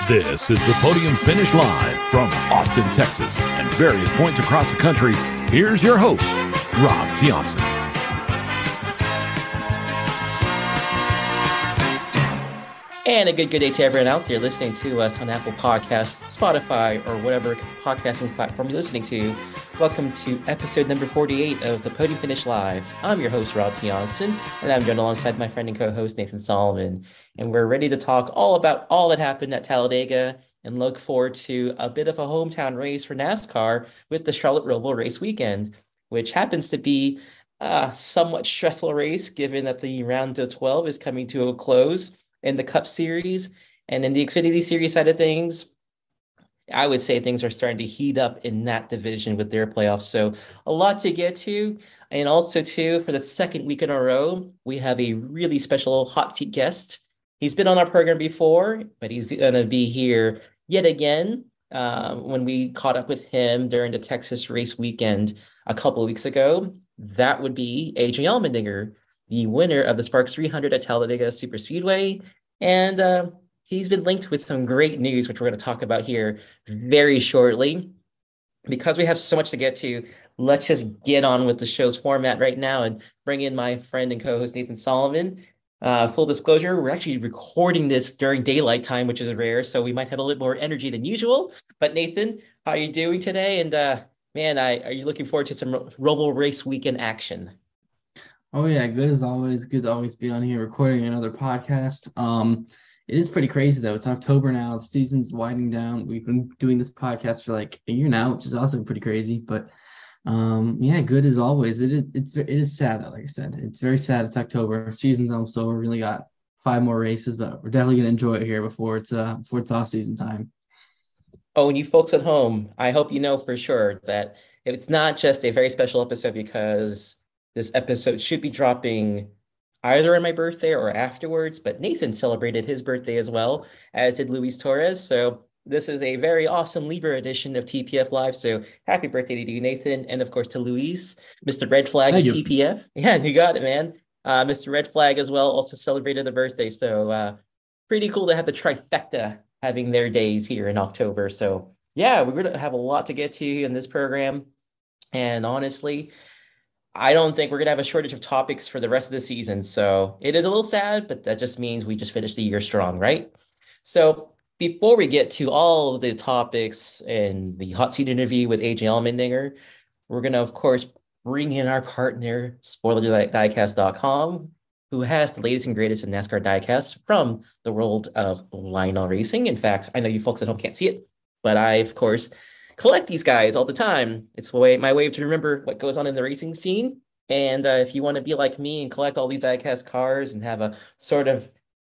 This is the Podium Finish Live from Austin, Texas, and various points across the country. Here's your host, Rob Tianson. And a good day to everyone out there listening to us on Apple Podcasts, Spotify, or whatever podcasting platform you're listening to. Welcome to episode number 48 of the Podium Finish Live. I'm your host, Rob Tianson, and I'm joined alongside my friend and co-host, Nathan Solomon. And we're ready to talk all about all that happened at Talladega and look forward to a bit of a hometown race for NASCAR with the Charlotte Roval Race Weekend, which happens to be a somewhat stressful race given that the round of 12 is coming to a close in the Cup Series. And in the Xfinity Series side of things, I would say things are starting to heat up in that division with their playoffs. So a lot to get to. And also, too, for the second week in a row, we have a really special hot seat guest. He's been on our program before, but he's going to be here yet again when we caught up with him during the Texas race weekend a couple of weeks ago. That would be Adrian Allmendinger, the winner of the Sparks 300 at Talladega Superspeedway. And he's been linked with some great news, which we're going to talk about here very shortly. Because we have so much to get to, let's just get on with the show's format right now and bring in my friend and co-host, Nathan Solomon. Full disclosure, we're actually recording this during daylight time, which is rare, so we might have a little more energy than usual. But Nathan, how are you doing today? And are you looking forward to some Roval Race Weekend action? Oh yeah, good as always. Good to always be on here recording another podcast. It is pretty crazy though. It's October now. The season's winding down. We've been doing this podcast for like a year now, which is also pretty crazy. But yeah, good as always. It is sad though. Like I said, it's very sad. It's October. Season's almost over. We really got 5 more races, but we're definitely gonna enjoy it here before it's off season time. Oh, and you folks at home, I hope you know for sure that it's not just a very special episode because this episode should be dropping either on my birthday or afterwards, but Nathan celebrated his birthday as well, as did Luis Torres. So this is a very awesome Libra edition of TPF Live. So happy birthday to you, Nathan. And of course to Luis, Mr. Red Flag of TPF. Yeah, you got it, man. Mr. Red Flag as well also celebrated a birthday. So pretty cool to have the trifecta having their days here in October. So yeah, we're going to have a lot to get to in this program. And honestly, I don't think we're going to have a shortage of topics for the rest of the season. So it is a little sad, but that just means we just finished the year strong, right? So before we get to all of the topics and the hot seat interview with Adrian Allmendinger, we're going to, of course, bring in our partner, SpoilerDiecast.com, who has the latest and greatest in NASCAR diecasts from the world of Lionel Racing. In fact, I know you folks at home can't see it, but I, of course, collect these guys all the time. It's my way to remember what goes on in the racing scene. And if you want to be like me and collect all these diecast cars and have a sort of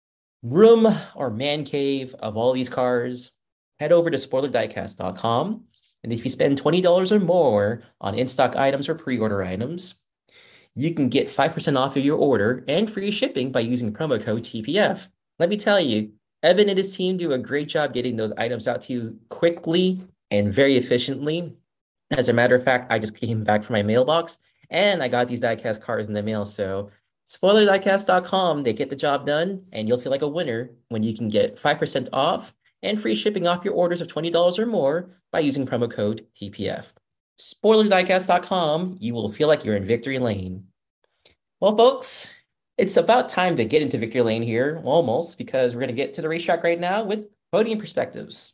room or man cave of all these cars, head over to SpoilerDiecast.com. And if you spend $20 or more on in-stock items or pre-order items, you can get 5% off of your order and free shipping by using promo code TPF. Let me tell you, Evan and his team do a great job getting those items out to you quickly and very efficiently. As a matter of fact, I just came back from my mailbox and I got these diecast cards in the mail. So SpoilerDiecast.com, they get the job done and you'll feel like a winner when you can get 5% off and free shipping off your orders of $20 or more by using promo code TPF. SpoilerDiecast.com, you will feel like you're in victory lane. Well, folks, it's about time to get into victory lane here, almost, because we're going to get to the racetrack right now with Podium Perspectives.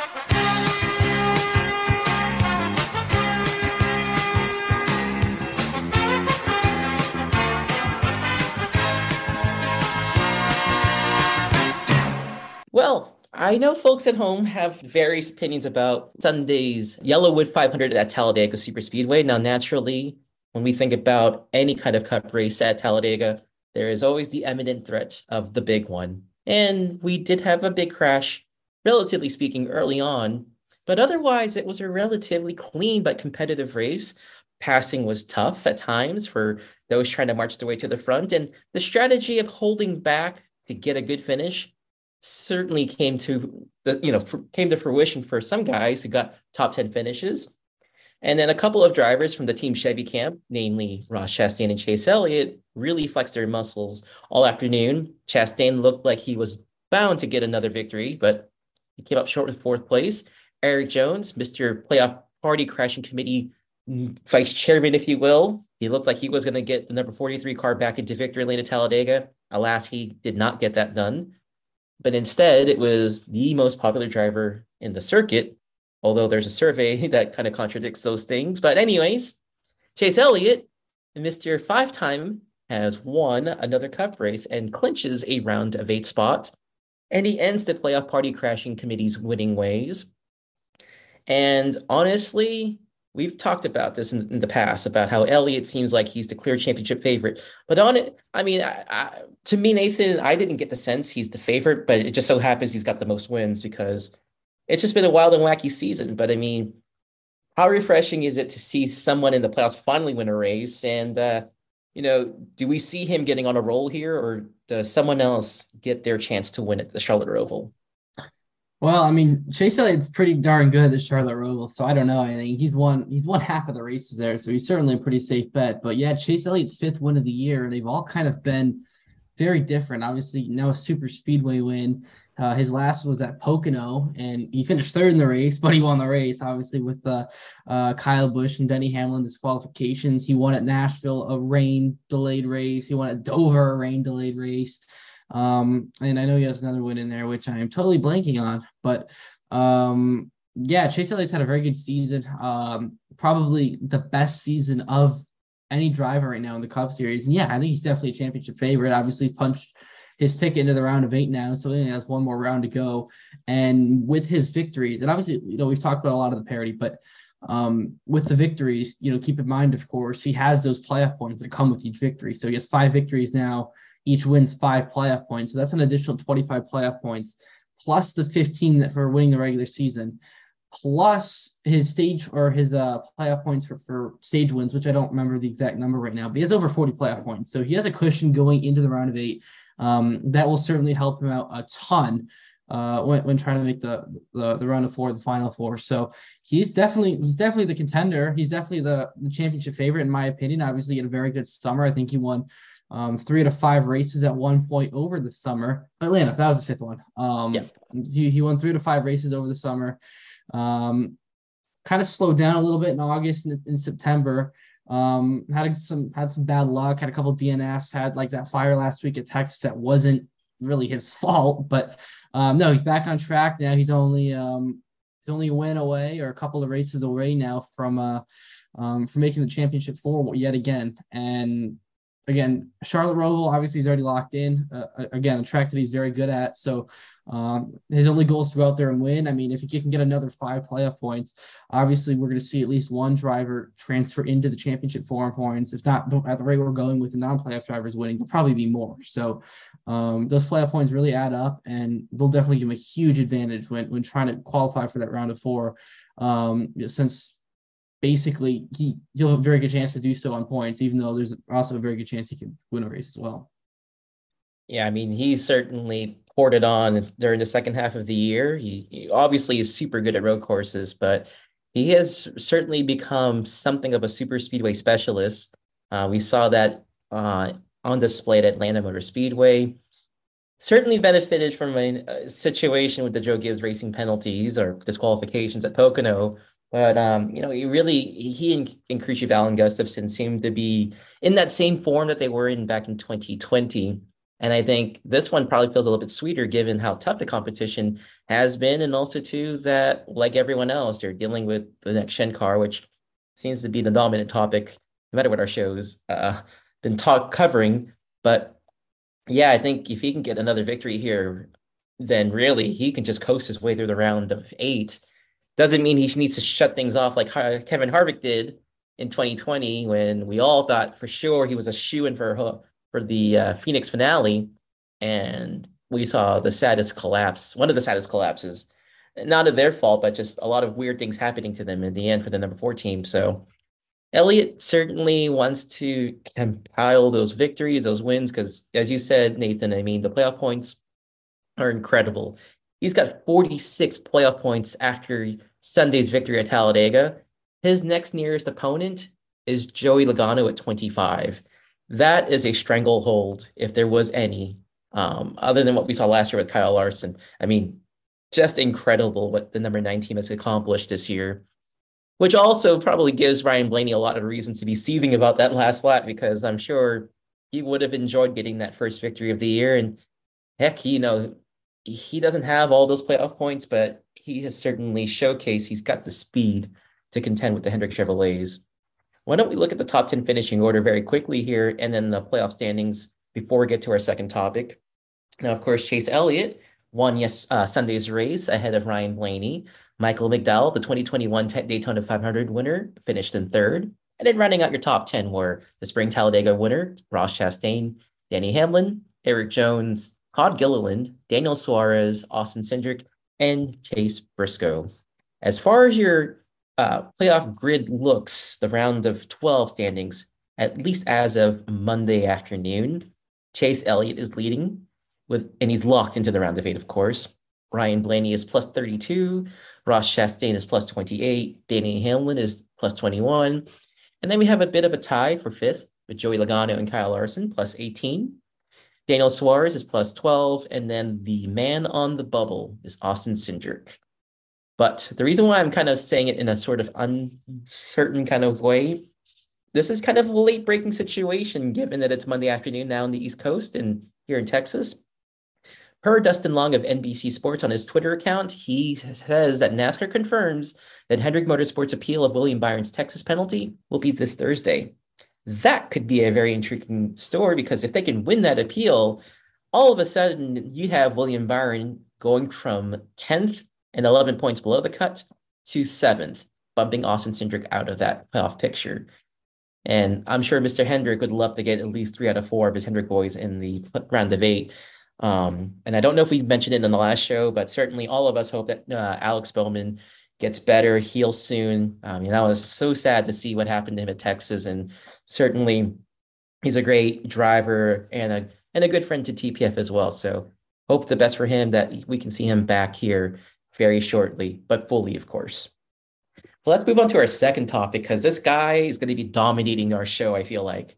Well, I know folks at home have various opinions about Sunday's Yellowwood 500 at Talladega Superspeedway. Now, naturally, when we think about any kind of cup race at Talladega, there is always the imminent threat of the big one. And we did have a big crash, relatively speaking, early on. But otherwise, it was a relatively clean but competitive race. Passing was tough at times for those trying to march their way to the front. And the strategy of holding back to get a good finish certainly came to fruition for some guys who got top 10 finishes. And then a couple of drivers from the Team Chevy camp, namely Ross Chastain and Chase Elliott, really flexed their muscles all afternoon. Chastain looked like he was bound to get another victory, but He came up short with fourth place. Erik Jones, Mr. Playoff Party Crashing Committee vice chairman, if you will. He looked like he was going to get the number 43 car back into victory lane at Talladega. Alas, he did not get that done. But instead, it was the most popular driver in the circuit, although there's a survey that kind of contradicts those things. But anyways, Chase Elliott, Mr. Five-time, has won another Cup race and clinches a round of 8 spot. And he ends the Playoff Party Crashing Committee's winning ways. And honestly, we've talked about this in the past about how Elliott seems like he's the clear championship favorite. But on it, I mean, to me, Nathan, I didn't get the sense he's the favorite, but it just so happens he's got the most wins because it's just been a wild and wacky season. But I mean, how refreshing is it to see someone in the playoffs finally win a race? And, do we see him getting on a roll here, or does someone else get their chance to win at the Charlotte Roval? Well, I mean, Chase Elliott's pretty darn good at the Charlotte Roval, so I don't know. I think he's won half of the races there, so he's certainly a pretty safe bet. But yeah, Chase Elliott's 5th win of the year, and they've all kind of been very different. Obviously, now a super speedway win. His last was at Pocono, and he finished 3rd in the race, but he won the race, obviously, with Kyle Busch and Denny Hamlin disqualifications. He won at Nashville, a rain-delayed race. He won at Dover, a rain-delayed race. And I know he has another win in there, which I am totally blanking on. But yeah, Chase Elliott's had a very good season. Probably the best season of any driver right now in the Cup Series. And yeah, I think he's definitely a championship favorite. Obviously, he's punched his ticket into the round of 8 now, so he only has one more round to go. And with his victories, and obviously, we've talked about a lot of the parity, but with the victories, keep in mind, of course, he has those playoff points that come with each victory. So he has 5 victories now. Each wins 5 playoff points. So that's an additional 25 playoff points, plus the 15 for winning the regular season, plus his playoff points for stage wins, which I don't remember the exact number right now, but he has over 40 playoff points. So he has a cushion going into the round of 8. That will certainly help him out a ton when trying to make the round of 4, the final 4. So he's definitely the contender. He's definitely the championship favorite, in my opinion. Obviously, he had a very good summer. I think he won 3 to 5 races at one point over the summer. Atlanta, that was the 5th one. He won 3 to 5 races over the summer. Kind of slowed down a little bit in August and in September. Had some bad luck, had a couple DNFs, had like that fire last week at Texas that wasn't really his fault, but no, he's back on track now. He's only a win away, or a couple of races away now from making the championship 4 yet again. And again, Charlotte Roval, obviously he's already locked in. Again, a track that he's very good at. So his only goal is to go out there and win. I mean, if he can get another 5 playoff points, obviously we're going to see at least one driver transfer into the championship 4 points. If not at the rate we're going with the non-playoff drivers winning, there'll probably be more. So those playoff points really add up, and they'll definitely give him a huge advantage when trying to qualify for that round of 4. Since basically he'll have a very good chance to do so on points, even though there's also a very good chance he can win a race as well. Yeah, I mean, he certainly poured it on during the second half of the year. He obviously is super good at road courses, but he has certainly become something of a super speedway specialist. We saw that on display at Atlanta Motor Speedway. Certainly benefited from a situation with the Joe Gibbs Racing penalties or disqualifications at Pocono. But, he and Cruci Val and Gustafson seem to be in that same form that they were in back in 2020. And I think this one probably feels a little bit sweeter given how tough the competition has been. And also, too, that like everyone else, they're dealing with the next gen car, which seems to be the dominant topic, no matter what our show's been covering. But yeah, I think if he can get another victory here, then really he can just coast his way through the round of 8. Doesn't mean he needs to shut things off like Kevin Harvick did in 2020 when we all thought for sure he was a shoo-in for the Phoenix finale, and we saw the saddest collapse, one of the saddest collapses, not of their fault, but just a lot of weird things happening to them in the end for the number 4 team. So Elliott certainly wants to compile those victories, those wins, because as you said, Nathan, I mean, the playoff points are incredible. He's got 46 playoff points after Sunday's victory at Talladega. His next nearest opponent is Joey Logano at 25. That is a stranglehold, if there was any, other than what we saw last year with Kyle Larson. I mean, just incredible what the number 9 team has accomplished this year, which also probably gives Ryan Blaney a lot of reasons to be seething about that last lap, because I'm sure he would have enjoyed getting that first victory of the year. And heck, he doesn't have all those playoff points, but he has certainly showcased he's got the speed to contend with the Hendrick Chevrolets. Why don't we look at the top 10 finishing order very quickly here, and then the playoff standings before we get to our second topic. Now, of course, Chase Elliott won Sunday's race ahead of Ryan Blaney. Michael McDowell, the 2021 Daytona 500 winner, finished in third. And then rounding out your top 10 were the Spring Talladega winner, Ross Chastain, Denny Hamlin, Eric Jones, Todd Gilliland, Daniel Suarez, Austin Cindric, and Chase Briscoe. As far as your playoff grid looks, the round of 12 standings, at least as of Monday afternoon, Chase Elliott is leading and he's locked into the round of 8, of course. Ryan Blaney is plus 32. Ross Chastain is plus 28. Danny Hamlin is plus 21. And then we have a bit of a tie for 5th with Joey Logano and Kyle Larson, plus 18. Daniel Suarez is plus 12. And then the man on the bubble is Austin Cindric. But the reason why I'm kind of saying it in a sort of uncertain kind of way, this is kind of a late-breaking situation, given that it's Monday afternoon now on the East Coast and here in Texas. Per Dustin Long of NBC Sports on his Twitter account, he says that NASCAR confirms that Hendrick Motorsports' appeal of William Byron's Texas penalty will be this Thursday. That could be a very intriguing story, because if they can win that appeal, all of a sudden you have William Byron going from 10th and 11 points below the cut to 7th, bumping Austin Cindric out of that playoff picture. And I'm sure Mr. Hendrick would love to get at least 3 out of 4 of his Hendrick boys in the round of 8. And I don't know if we mentioned it in the last show, but certainly all of us hope that Alex Bowman gets better, heals soon. That was so sad to see what happened to him at Texas, and certainly he's a great driver and a good friend to TPF as well. So hope the best for him, that we can see him back here very shortly, but fully, of course. Well, let's move on to our second topic, because this guy is going to be dominating our show, I feel like.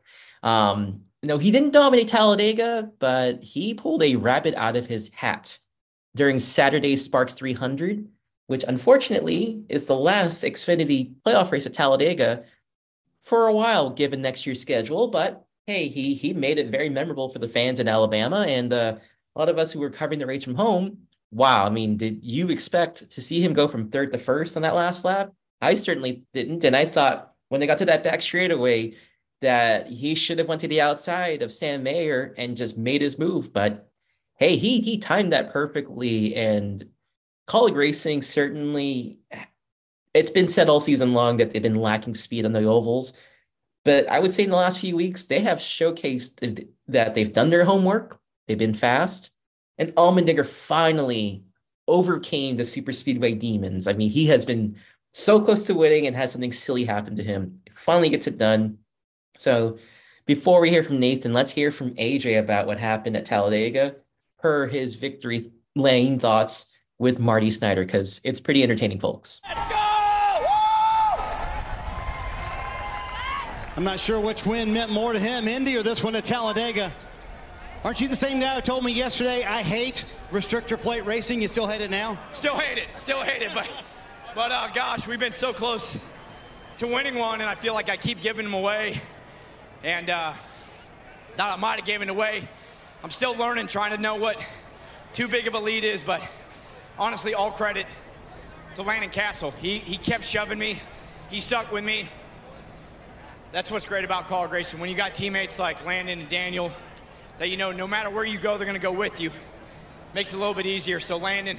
No, he didn't dominate Talladega, but he pulled a rabbit out of his hat during Saturday's Sparks 300, which unfortunately is the last Xfinity playoff race at Talladega for a while, given next year's schedule. But hey, he made it very memorable for the fans in Alabama, and a lot of us who were covering the race from home. Wow, I mean, did you expect to see him go from 3rd to 1st on that last lap? I certainly didn't, and I thought when they got to that back straightaway that he should have went to the outside of Sam Mayer and just made his move. But hey, he timed that perfectly. And Kaulig Racing, certainly, it's been said all season long that they've been lacking speed on the ovals. But I would say in the last few weeks, they have showcased that they've done their homework. They've been fast. And Allmendinger finally overcame the super speedway demons. I mean, he has been so close to winning and has something silly happen to him. Finally gets it done. So before we hear from Nathan, let's hear from AJ about what happened at Talladega per his victory lane thoughts with Marty Snyder, because it's pretty entertaining, folks. Let's go! Woo! I'm not sure which win meant more to him, Indy or this one at Talladega. Aren't you the same guy who told me yesterday, I hate restrictor plate racing? You still hate it now? Still hate it, but gosh, we've been so close to winning one, and I feel like I keep giving them away. And not I might have given it away. I'm still learning, trying to know what too big of a lead is, but honestly, all credit to Landon Castle. He kept shoving me. He stuck with me. That's what's great about Kaulig Racing. When you got teammates like Landon and Daniel that you know no matter where you go, they're going to go with you. Makes it a little bit easier. So Landon,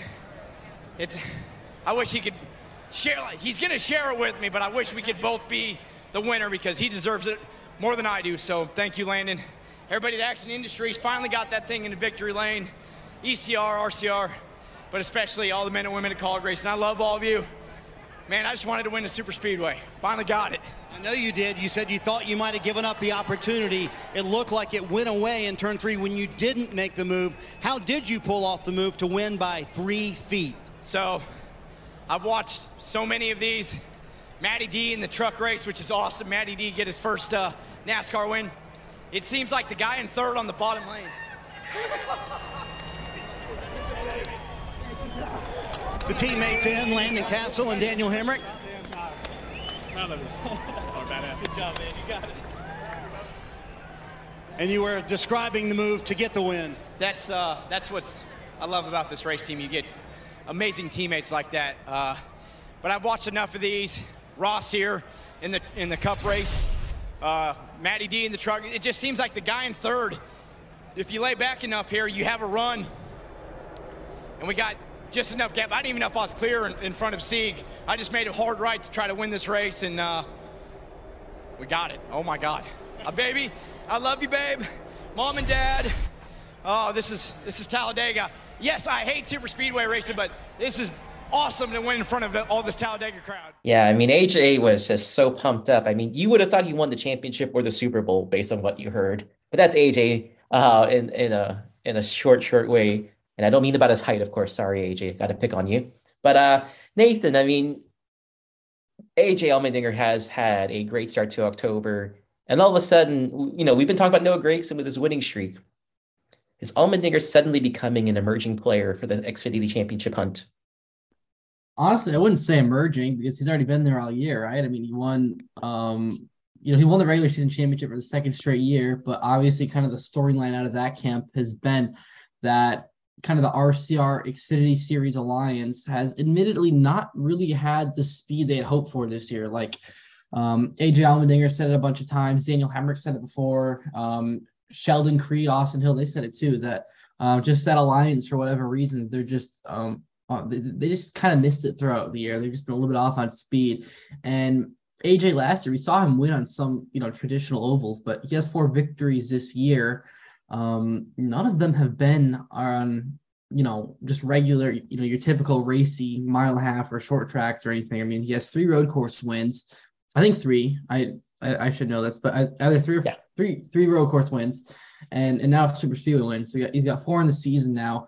I wish he could share. He's going to share it with me, but I wish we could both be the winner, because he deserves it more than I do. So thank you, Landon. Everybody at Action Industries finally got that thing into victory lane. ECR, RCR, but especially all the men and women at Kaulig Racing. I love all of you. Man, I just wanted to win the super speedway. Finally got it. I know you did. You said you thought you might have given up the opportunity. It looked like it went away in turn 3 when you didn't make the move. How did you pull off the move to win by 3 feet? So I've watched so many of these. Matty D in the truck race, which is awesome. Matty D get his first NASCAR win. It seems like the guy in 3rd on the bottom lane. the teammates in, Landon Cassill and Daniel Hemrick. Good job, man. You got it. And you were describing the move to get the win. That's what I love about this race team. You get amazing teammates like that. But I've watched enough of these. Ross here in the Cup race. Matty D in the truck. It just seems like the guy in third, if you lay back enough here, you have a run. And we got just enough gap. I didn't even know if I was clear in front of Sieg. I just made a hard right to try to win this race, and we got it. Oh, my God. Baby, I love you, babe. Mom and Dad. Oh, this is Talladega. Yes, I hate super speedway racing, but this is awesome to win in front of all this Talladega crowd. Yeah, I mean, AJ was just so pumped up. I mean, you would have thought he won the championship or the Super Bowl based on what you heard. But that's AJ in a short way. And I don't mean about his height, of course. Sorry, AJ, got to pick on you. But Nathan, I mean, AJ Allmendinger has had a great start to October. And all of a sudden, you know, we've been talking about Noah Gragson with his winning streak. Is Allmendinger suddenly becoming an emerging player for the Xfinity Championship hunt? Honestly, I wouldn't say emerging because he's already been there all year, right? I mean, he won, he won the regular season championship for the second straight year, but obviously kind of the storyline out of that camp has been that kind of the RCR Xfinity Series Alliance has admittedly not really had the speed they had hoped for this year. Like AJ Allmendinger said it a bunch of times. Daniel Hemrick said it before. Sheldon Creed, Austin Hill, they said it too, that just that alliance, for whatever reason, they're just they just kind of missed it throughout the year. They've just been a little bit off on speed. And AJ last year, we saw him win on some, traditional ovals, but he has 4 victories this year. None of them have been on, just regular, your typical racy mile and a half or short tracks or anything. I mean, he has 3 road course wins. I think 3. I should know this, but either 3 or 3 road course wins, and now super speedway wins. So he's got 4 in the season now.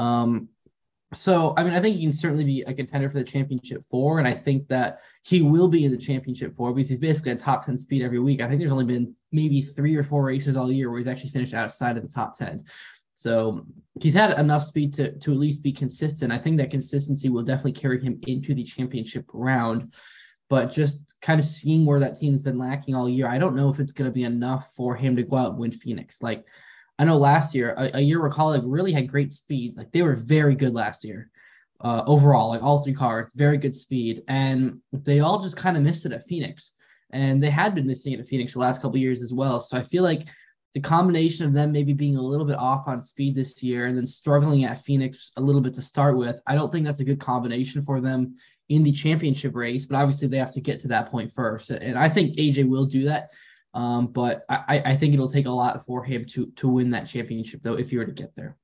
So I mean, I think he can certainly be a contender for the championship 4, and I think that he will be in the championship 4 because he's basically a top 10 speed every week. I think there's only been maybe 3 or 4 races all year where he's actually finished outside of the top 10. So he's had enough speed to at least be consistent. I think that consistency will definitely carry him into the championship round. But just kind of seeing where that team's been lacking all year, I don't know if it's going to be enough for him to go out and win Phoenix. Like, I know last year, a year where Kaulig really had great speed. Like, they were very good last year overall, like all 3 cars, very good speed. And they all just kind of missed it at Phoenix. And they had been missing it at Phoenix the last couple of years as well. So I feel like the combination of them maybe being a little bit off on speed this year and then struggling at Phoenix a little bit to start with, I don't think that's a good combination for them in the championship race, but obviously they have to get to that point first. And I think AJ will do that. But I think it'll take a lot for him to win that championship, though, if he were to get there.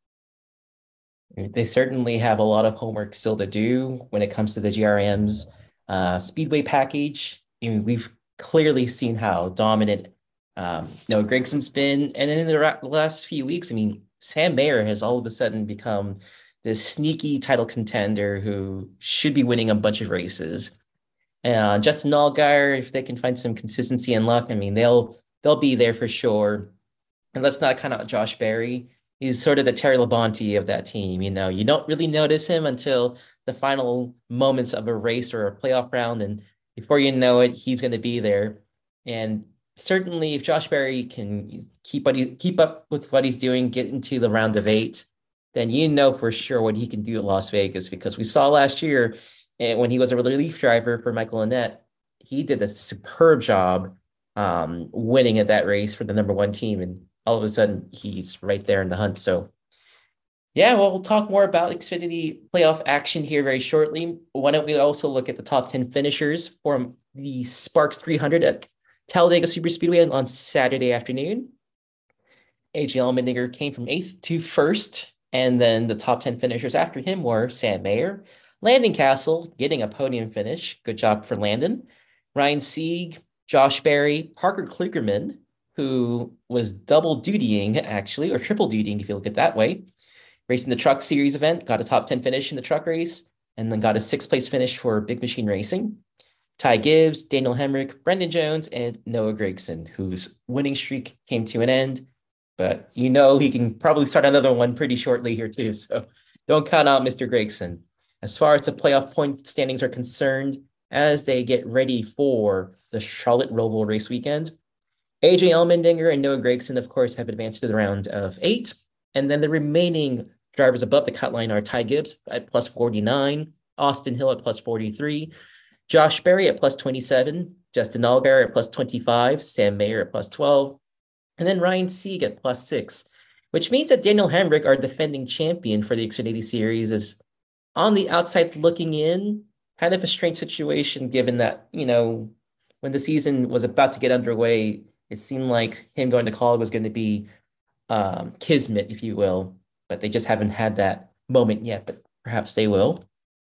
They certainly have a lot of homework still to do when it comes to the GRM's Speedway package. I mean, we've clearly seen how dominant Noah Gragson's been. And in the last few weeks, I mean, Sam Mayer has all of a sudden become this sneaky title contender who should be winning a bunch of races. Justin Allgaier, if they can find some consistency and luck, I mean, they'll be there for sure. And let's not count out Josh Berry. He's sort of the Terry Labonte of that team. You don't really notice him until the final moments of a race or a playoff round. And before you know it, he's going to be there. And certainly if Josh Berry can keep up with what he's doing, get into the round of 8, then for sure what he can do at Las Vegas, because we saw last year when he was a relief driver for Michael Annett, he did a superb job winning at that race for the number 1 team. And all of a sudden he's right there in the hunt. So yeah, well, we'll talk more about Xfinity playoff action here very shortly. Why don't we also look at the top 10 finishers from the Sparks 300 at Talladega Superspeedway on Saturday afternoon. AJ Allmendinger came from 8th to 1st. And then the top 10 finishers after him were Sam Mayer, Landon Cassill getting a podium finish. Good job for Landon. Ryan Sieg, Josh Berry, Parker Kligerman, who was double dutying actually, or triple dutying if you look at it that way. Racing the Truck Series event, got a top 10 finish in the truck race, and then got a 6th place finish for Big Machine Racing. Ty Gibbs, Daniel Hemrick, Brendan Jones, and Noah Gragson, whose winning streak came to an end. But he can probably start another one pretty shortly here too. So don't count out Mr. Gragson. as far as the playoff point standings are concerned, as they get ready for the Charlotte Roval race weekend. AJ Allmendinger and Noah Gragson, of course, have advanced to the round of 8. And then the remaining drivers above the cut line are Ty Gibbs at plus 49, Austin Hill at plus 43, Josh Berry at plus 27, Justin Allgaier at plus 25, Sam Mayer at plus 12, and then Ryan Sieg at plus 6, which means that Daniel Hemric, our defending champion for the Xfinity Series, is on the outside looking in. Kind of a strange situation given that, when the season was about to get underway, it seemed like him going to Kaulig was going to be kismet, if you will, but they just haven't had that moment yet, but perhaps they will.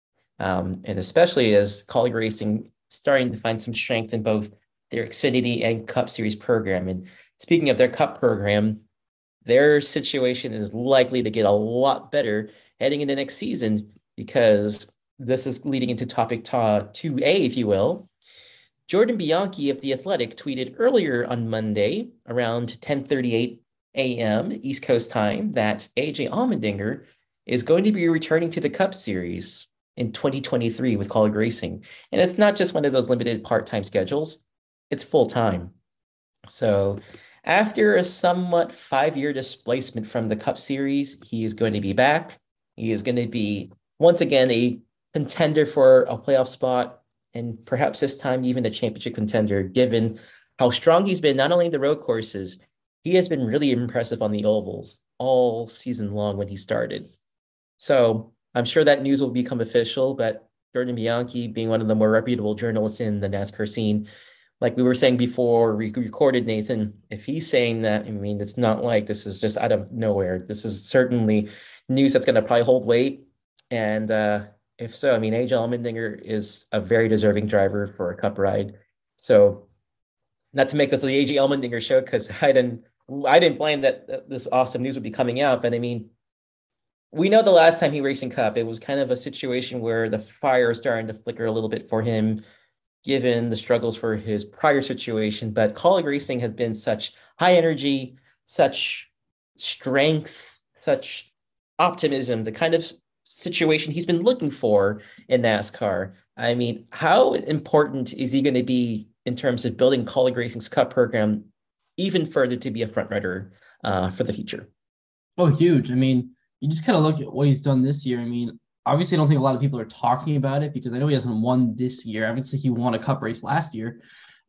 And especially as Kaulig Racing starting to find some strength in both their Xfinity and Cup Series program. And speaking of their Cup program, their situation is likely to get a lot better heading into next season, because this is leading into topic 2A, if you will. Jordan Bianchi of The Athletic tweeted earlier on Monday around 10:38 a.m. East Coast time that AJ Allmendinger is going to be returning to the Cup Series in 2023 with Kaulig Racing. And it's not just one of those limited part-time schedules, it's full-time. So after a somewhat 5-year displacement from the Cup Series, he is going to be back. He is going to be, once again, a contender for a playoff spot, and perhaps this time even a championship contender, given how strong he's been, not only in the road courses, he has been really impressive on the ovals all season long when he started. So I'm sure that news will become official, but Jordan Bianchi, being one of the more reputable journalists in the NASCAR scene, like we were saying before we recorded, Nathan, if he's saying that, it's not like this is just out of nowhere. This is certainly news that's going to probably hold weight. And if so, AJ Allmendinger is a very deserving driver for a Cup ride. So not to make this the AJ Allmendinger show, because I didn't plan that this awesome news would be coming out, but we know the last time he raced in Cup, it was kind of a situation where the fire is starting to flicker a little bit for him, given the struggles for his prior situation. But Kaulig Racing has been such high energy, such strength, such optimism, the kind of situation he's been looking for in NASCAR. How important is he going to be in terms of building Kaulig Racing's Cup program even further to be a front runner for the future? Oh, huge. You just kind of look at what he's done this year. Obviously, I don't think a lot of people are talking about it because I know he hasn't won this year. Obviously, he won a Cup race last year,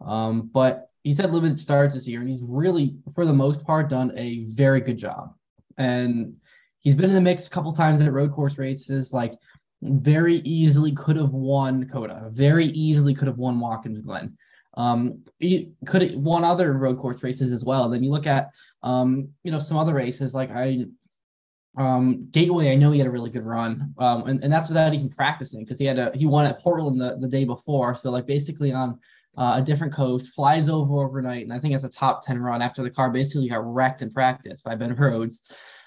but he's had limited starts this year, and he's really, for the most part, done a very good job. And he's been in the mix a couple times at road course races, like very easily could have won Coda, very easily could have won Watkins Glen. He could have won other road course races as well. And then you look at, some other races like Gateway. I know he had a really good run, and that's without even practicing, because he won at Portland the day before. So like basically on a different coast, flies overnight, and I think it's a top 10 run after the car basically got wrecked in practice by Ben Rhodes.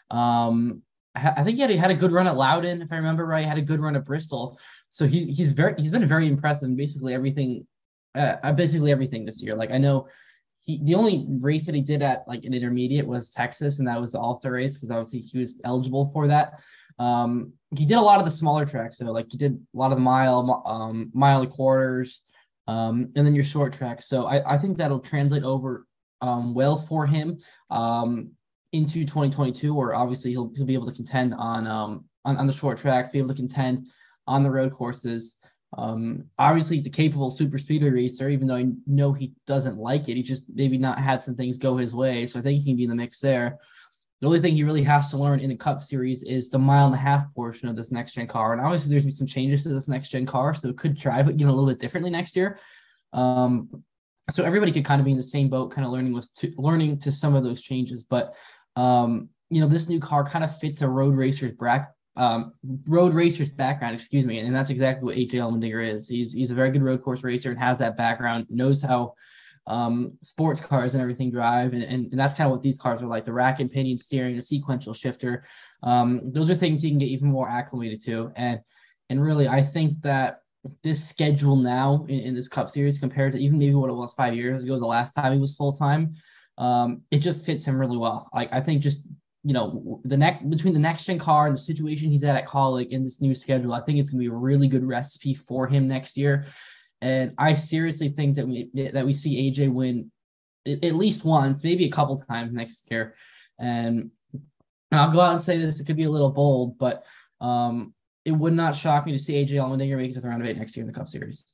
I think he had a good run at Loudon, if I remember right. Had a good run at Bristol. So he's been very impressive in basically everything this year. Like I know the only race that he did at like an intermediate was Texas, and that was the All-Star race because obviously he was eligible for that. He did a lot of the smaller tracks, so like he did a lot of the mile and quarters, and then your short track. So I think that'll translate over well for him into 2022, where obviously he'll be able to contend on the short tracks, be able to contend on the road courses. Obviously he's a capable super speedway racer, even though I know he doesn't like it. He just maybe not had some things go his way. So I think he can be in the mix there. The only thing he really has to learn in the Cup Series is the 1.5 mile portion of this next gen car. And obviously there's been some changes to this next gen car, so it could drive it, a little bit differently next year. So everybody could kind of be in the same boat, kind of learning to some of those changes. But, this new car kind of fits a road racer's background, and that's exactly what AJ Allmendinger is. He's a very good road course racer and has that background, knows how sports cars and everything drive, and that's kind of what these cars are like. The rack and pinion steering, the sequential shifter, those are things he can get even more acclimated to. And really, I think that this schedule now in this Cup Series compared to even maybe what it was 5 years ago, the last time he was full-time, it just fits him really well. Like I think just between the next gen car and the situation he's at Kaulig in this new schedule, I think it's going to be a really good recipe for him next year. And I seriously think that we see AJ win at least once, maybe a couple times next year. And I'll go out and say this, it could be a little bold, but it would not shock me to see AJ Allmendinger make it to the round of 8 next year in the Cup Series.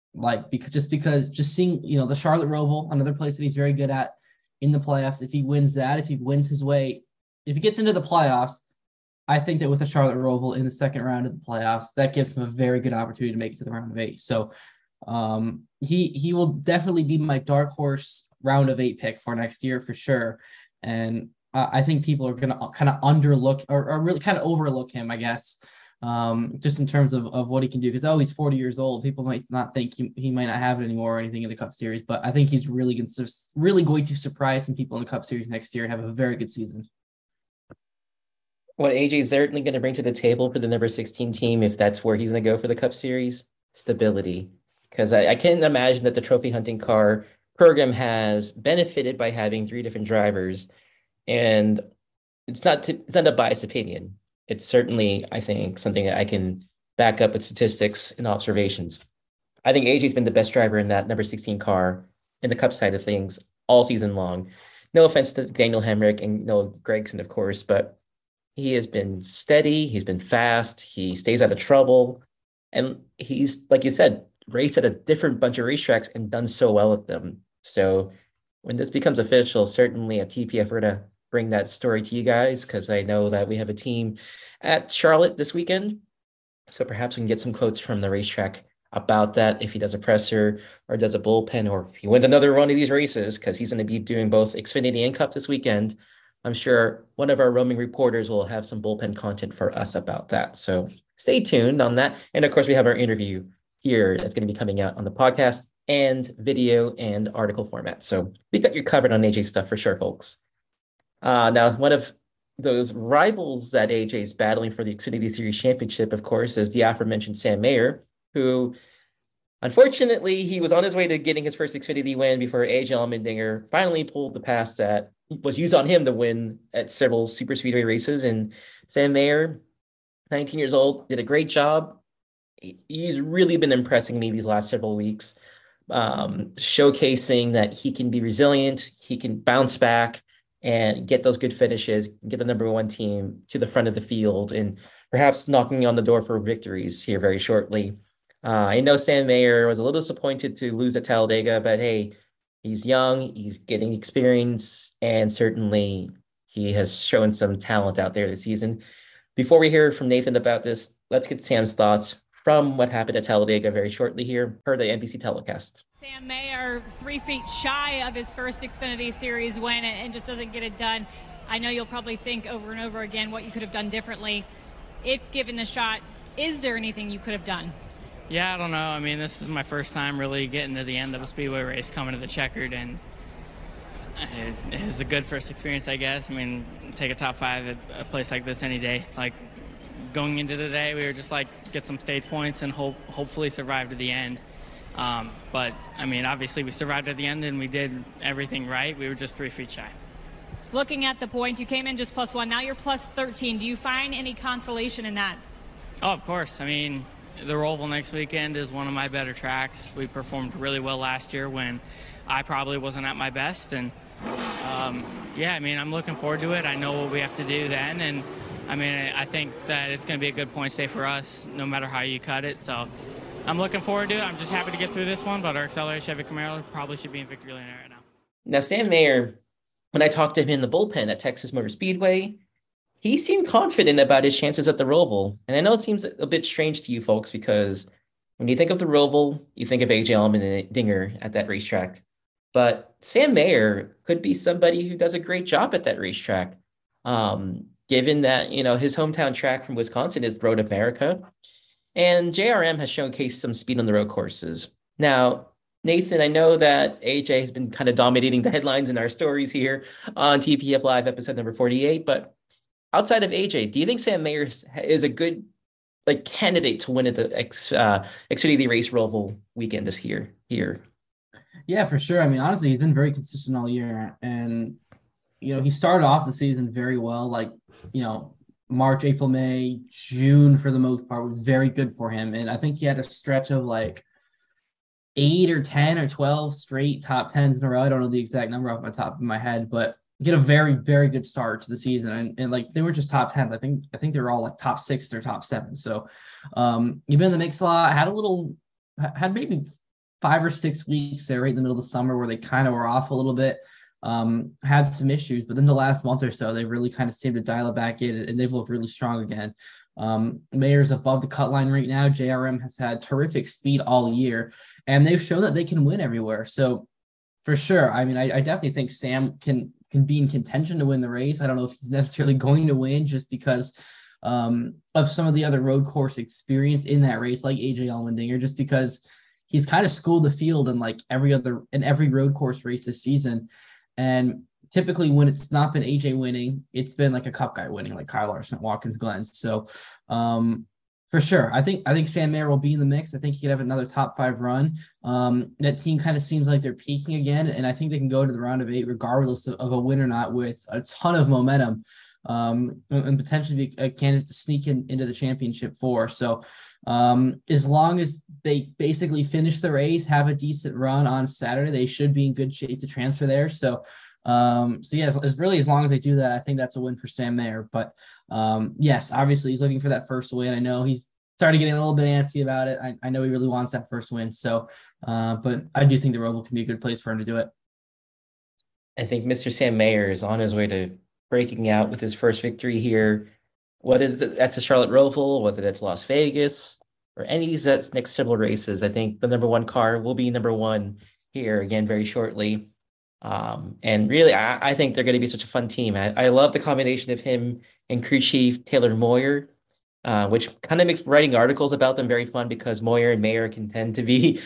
Just seeing, the Charlotte Roval, another place that he's very good at in the playoffs. If he wins his way, if he gets into the playoffs, I think that with the Charlotte Roval in the second round of the playoffs, that gives him a very good opportunity to make it to the round of 8. So he will definitely be my dark horse round of 8 pick for next year for sure. And I think people are going to kind of underlook or really kind of overlook him, I guess, just in terms of what he can do. Because, he's 40 years old. People might not think he might not have it anymore or anything in the Cup Series. But I think he's really going to surprise some people in the Cup Series next year and have a very good season. What AJ is certainly going to bring to the table for the number 16 team, if that's where he's going to go for the Cup Series, stability. Because I can't imagine that the trophy hunting car program has benefited by having 3 different drivers. And it's not a biased opinion. It's certainly, I think, something that I can back up with statistics and observations. I think AJ's been the best driver in that number 16 car in the Cup side of things all season long. No offense to Daniel Hemrick and Noah Gragson, of course, but he has been steady. He's been fast. He stays out of trouble. And he's, like you said, raced at a different bunch of racetracks and done so well at them. So when this becomes official, certainly at TPF, we're going to bring that story to you guys, because I know that we have a team at Charlotte this weekend. So perhaps we can get some quotes from the racetrack about that if he does a presser or does a bullpen, or if he wins another one of these races, because he's going to be doing both Xfinity and Cup this weekend. I'm sure one of our roaming reporters will have some bullpen content for us about that. So stay tuned on that. And of course, we have our interview here that's going to be coming out on the podcast and video and article format. So we got you covered on AJ stuff for sure, folks. Now, one of those rivals that AJ is battling for the Xfinity Series Championship, of course, is the aforementioned Sam Mayer, who, unfortunately, he was on his way to getting his first Xfinity win before AJ Allmendinger finally pulled the pass that was used on him to win at several super speedway races. And Sam Mayer, 19 years old, did a great job. He's really been impressing me these last several weeks, showcasing that he can be resilient, he can bounce back and get those good finishes, get the number 1 team to the front of the field, and perhaps knocking on the door for victories here very shortly. I know Sam Mayer was a little disappointed to lose at Talladega, but hey, he's young, he's getting experience, and certainly he has shown some talent out there this season. Before we hear from Nathan about this, let's get Sam's thoughts from what happened at Talladega very shortly here per the NBC telecast. Sam Mayer, 3 feet shy of his first Xfinity Series win and just doesn't get it done. I know you'll probably think over and over again what you could have done differently. If given the shot, is there anything you could have done? Yeah, I don't know. I mean, this is my first time really getting to the end of a speedway race, coming to the checkered, and it was a good first experience, I guess. I mean, take a top 5 at a place like this any day. Like, going into today, we were just like, get some stage points and hopefully survive to the end. But, I mean, obviously we survived at the end and we did everything right. We were just 3 feet shy. Looking at the points, you came in just +1. Now you're +13. Do you find any consolation in that? Oh, of course. I mean, the Roval next weekend is one of my better tracks. We performed really well last year when I probably wasn't at my best. And, yeah, I mean, I'm looking forward to it. I know what we have to do then. And, I mean, I think that it's going to be a good points day for us no matter how you cut it. So I'm looking forward to it. I'm just happy to get through this one, but our accelerated Chevy Camaro probably should be in victory lane right now. Now, Sam Mayer, when I talked to him in the bullpen at Texas Motor Speedway, he seemed confident about his chances at the Roval. And I know it seems a bit strange to you folks because when you think of the Roval, you think of AJ Allmendinger at that racetrack. But Sam Mayer could be somebody who does a great job at that racetrack. Given that, his hometown track from Wisconsin is Road America. And JRM has showcased some speed on the road courses. Now, Nathan, I know that AJ has been kind of dominating the headlines in our stories here on TPF Live episode number 48, but outside of AJ, do you think Sam Mayer is a good candidate to win at the Xfinity Race Roval weekend this year here? Yeah, for sure. I mean, honestly, he's been very consistent all year, and he started off the season very well. Like, March, April, May, June, for the most part, was very good for him. And I think he had a stretch of like 8 or 10 or 12 straight top 10s in a row. I don't know the exact number off the top of my head, but get a very, very good start to the season. And like, they were just top 10s. I think they were all like top 6 or top 7. So you've been in the mix a lot, had maybe 5 or 6 weeks there right in the middle of the summer where they kind of were off a little bit. Had some issues, but then the last month or so, they really kind of seemed to dial it back in, and they've looked really strong again. Mayer's above the cut line right now. JRM has had terrific speed all year, and they've shown that they can win everywhere. So for sure, I mean, I definitely think Sam can be in contention to win the race. I don't know if he's necessarily going to win just because of some of the other road course experience in that race, like AJ Allmendinger, just because he's kind of schooled the field in like every road course race this season. And typically when it's not been AJ winning, it's been like a cup guy winning, like Kyle Larson, Watkins Glen. So for sure, I think Sam Mayer will be in the mix. I think he could have another top 5 run. That team kind of seems like they're peaking again, and I think they can go to the round of 8 regardless of a win or not with a ton of momentum, and potentially be a candidate to sneak into the championship 4. So as long as they basically finish the race, have a decent run on Saturday, they should be in good shape to transfer there. So yeah, as long as they do that, I think that's a win for Sam Mayer. But yes, obviously he's looking for that first win. I know he's started getting a little bit antsy about it. I know he really wants that first win. So, but I do think the Roval can be a good place for him to do it. I think Mr. Sam Mayer is on his way to breaking out with his first victory here. Whether that's a Charlotte Roval, whether that's Las Vegas, or any of these next several races, I think the number 1 car will be number 1 here again very shortly. And really, I think they're going to be such a fun team. I love the combination of him and crew chief Taylor Moyer, which kind of makes writing articles about them very fun because Moyer and Mayer can tend to be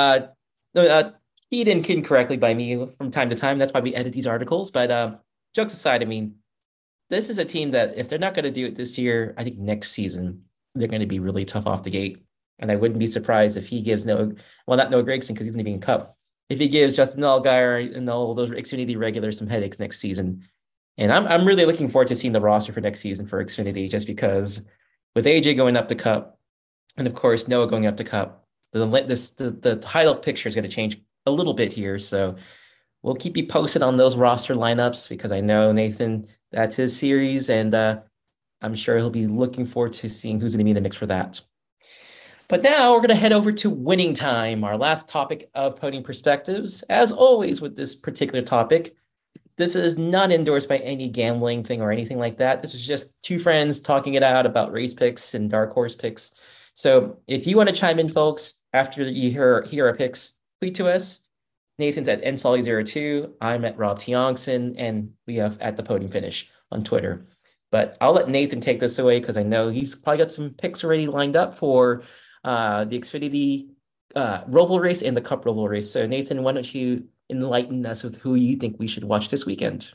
keyed in incorrectly by me from time to time. That's why we edit these articles. But jokes aside, I mean, this is a team that if they're not going to do it this year, I think next season they're going to be really tough off the gate. And I wouldn't be surprised if he gives not Noah Gragson because he's going to be in Cup. If he gives Justin Allgaier and all those Xfinity regulars some headaches next season. And I'm really looking forward to seeing the roster for next season for Xfinity, just because with AJ going up the Cup and of course Noah going up the Cup, the title picture is going to change a little bit here. So we'll keep you posted on those roster lineups because I know Nathan, that's his series, and I'm sure he'll be looking forward to seeing who's going to be in the mix for that. But now we're going to head over to winning time, our last topic of Podium Perspectives. As always with this particular topic, this is not endorsed by any gambling thing or anything like that. This is just 2 friends talking it out about race picks and dark horse picks. So if you want to chime in, folks, after you hear our picks, tweet to us. Nathan's at nsolly02. I'm at Rob Tiongson, and we have at the Podium Finish on Twitter. But I'll let Nathan take this away because I know he's probably got some picks already lined up for the Xfinity Roval race and the Cup Roval race. So Nathan, why don't you enlighten us with who you think we should watch this weekend?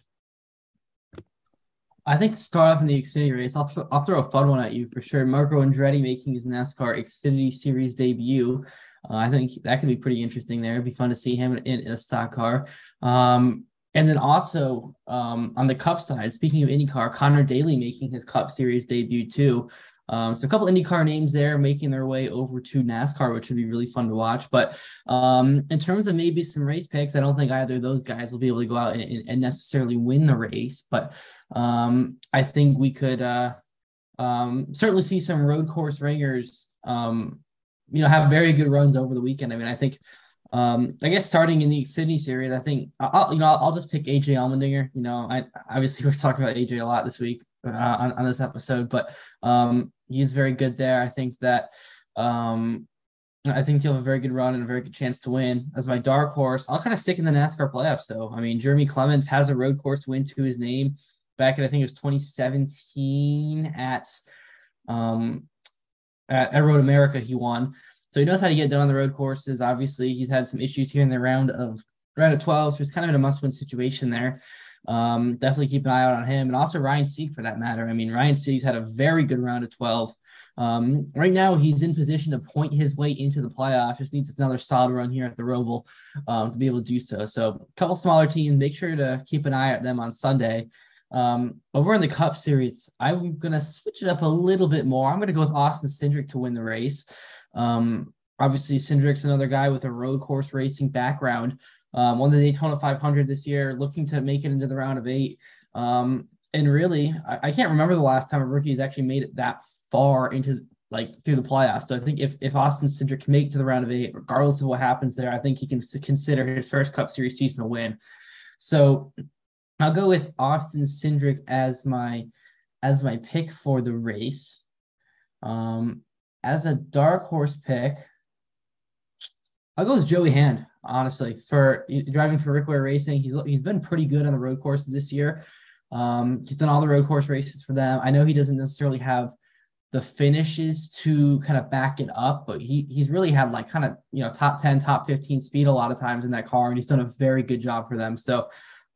I think to start off in the Xfinity race, I'll throw a fun one at you for sure. Marco Andretti making his NASCAR Xfinity Series debut. I think that could be pretty interesting there. It'd be fun to see him in a stock car. And then also on the Cup side, speaking of IndyCar, Connor Daly making his Cup Series debut too. So a couple IndyCar names there making their way over to NASCAR, which would be really fun to watch. But in terms of maybe some race picks, I don't think either of those guys will be able to go out and necessarily win the race. But I think we could certainly see some road course ringers have very good runs over the weekend. I mean, I think, I guess starting in the Xfinity Series, I think I'll just pick AJ Allmendinger. Obviously we're talking about AJ a lot this week on this episode, but he's very good there. I think that I think he'll have a very good run and a very good chance to win. As my dark horse, I'll kind of stick in the NASCAR playoffs. So, I mean, Jeremy Clements has a road course win to his name back in, I think it was 2017 at Road America. He won. So he knows how to get done on the road courses. Obviously, he's had some issues here in the round of 12, so he's kind of in a must-win situation there. Definitely keep an eye out on him. And also Ryan Sieg, for that matter. I mean, Ryan Sieg's had a very good round of 12. Right now, he's in position to point his way into the playoffs. Just needs another solid run here at the Roval to be able to do so. So a couple smaller teams, make sure to keep an eye at them on Sunday. Over in the Cup Series, I'm going to switch it up a little bit more. I'm going to go with Austin Cindric to win the race. Obviously, Cindric's another guy with a road course racing background. Won the Daytona 500 this year, looking to make it into the round of 8. And really, I can't remember the last time a rookie has actually made it that far into through the playoffs. So I think if Austin Cindric can make it to the round of 8, regardless of what happens there, I think he can consider his first Cup Series season a win. So I'll go with Austin Cindric as my pick for the race. As a dark horse pick, I'll go with Joey Hand, honestly, for driving for Rick Ware Racing. He's been pretty good on the road courses this year. He's done all the road course races for them. I know he doesn't necessarily have the finishes to kind of back it up, but he's really had top 10, top 15 speed a lot of times in that car, and he's done a very good job for them. So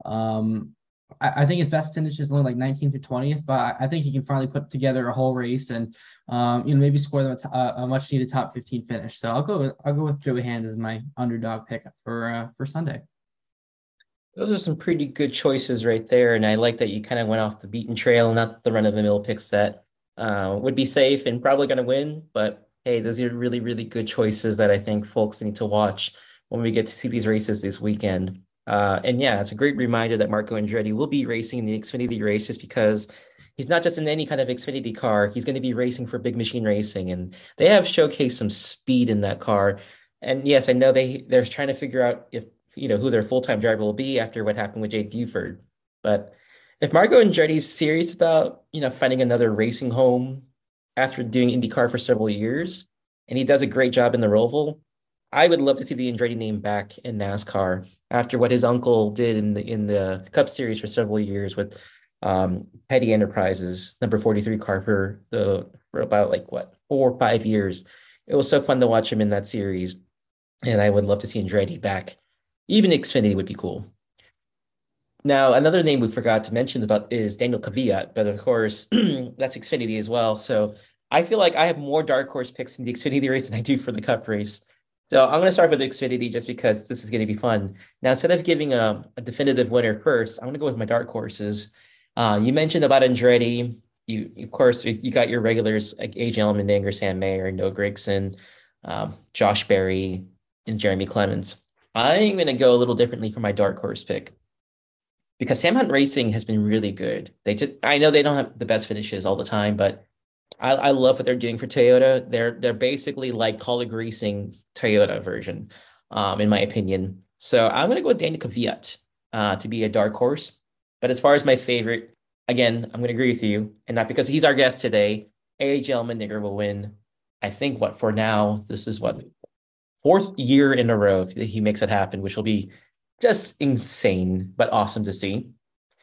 I think his best finish is only 19th to 20th, but I think he can finally put together a whole race and maybe score them a much needed top 15 finish. So I'll go with Joey Hand as my underdog pick for Sunday. Those are some pretty good choices right there, and I like that you kind of went off the beaten trail, not the run-of-the-mill picks that would be safe and probably going to win. But hey, those are really, really good choices that I think folks need to watch when we get to see these races this weekend. And yeah, it's a great reminder that Marco Andretti will be racing in the Xfinity race, just because he's not just in any kind of Xfinity car. He's going to be racing for Big Machine Racing, and they have showcased some speed in that car. And yes, I know they're trying to figure out if who their full-time driver will be after what happened with Jake Buford. But if Marco Andretti's serious about, finding another racing home after doing IndyCar for several years, and he does a great job in the Roval, I would love to see the Andretti name back in NASCAR after what his uncle did in the Cup Series for several years with Petty Enterprises, number 43 car for about 4 or 5 years. It was so fun to watch him in that series, and I would love to see Andretti back. Even Xfinity would be cool. Now, another name we forgot to mention about is Daniel Kvyat, but of course, that's Xfinity as well. So I feel like I have more dark horse picks in the Xfinity race than I do for the Cup race. So I'm going to start with Xfinity just because this is going to be fun. Now, instead of giving a definitive winner first, I'm going to go with my dark horses. You mentioned about Andretti. Of course, you got your regulars like AJ Allmendinger, Sam Mayer, Noah Gragson, Josh Berry, and Jeremy Clements. I'm going to go a little differently for my dark horse pick, because Sam Hunt Racing has been really good. I know they don't have the best finishes all the time, but I love what they're doing for Toyota. They're basically like Kaulig Racing Toyota version, in my opinion. So I'm going to go with Daniel Kvyat to be a dark horse. But as far as my favorite, again, I'm going to agree with you, and not because he's our guest today. AJ Allmendinger will win. I think for now, this is 4th year in a row that he makes it happen, which will be just insane, but awesome to see.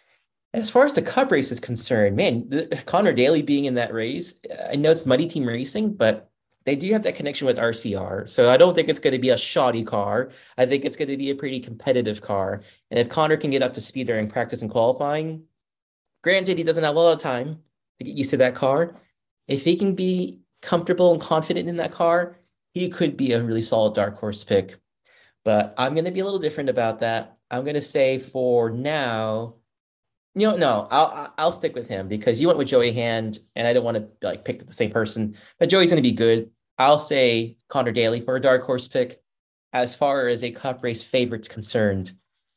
As far as the Cup race is concerned, man, Connor Daly being in that race, I know it's Muddy Team Racing, but they do have that connection with RCR. So I don't think it's going to be a shoddy car. I think it's going to be a pretty competitive car. And if Connor can get up to speed during practice and qualifying, granted, he doesn't have a lot of time to get used to that car. If he can be comfortable and confident in that car, he could be a really solid dark horse pick. But I'm going to be a little different about that. I'm going to say for now, no, I'll stick with him, because you went with Joey Hand, and I don't want to pick the same person, but Joey's going to be good. I'll say Connor Daly for a dark horse pick. As far as a Cup race favorite's concerned,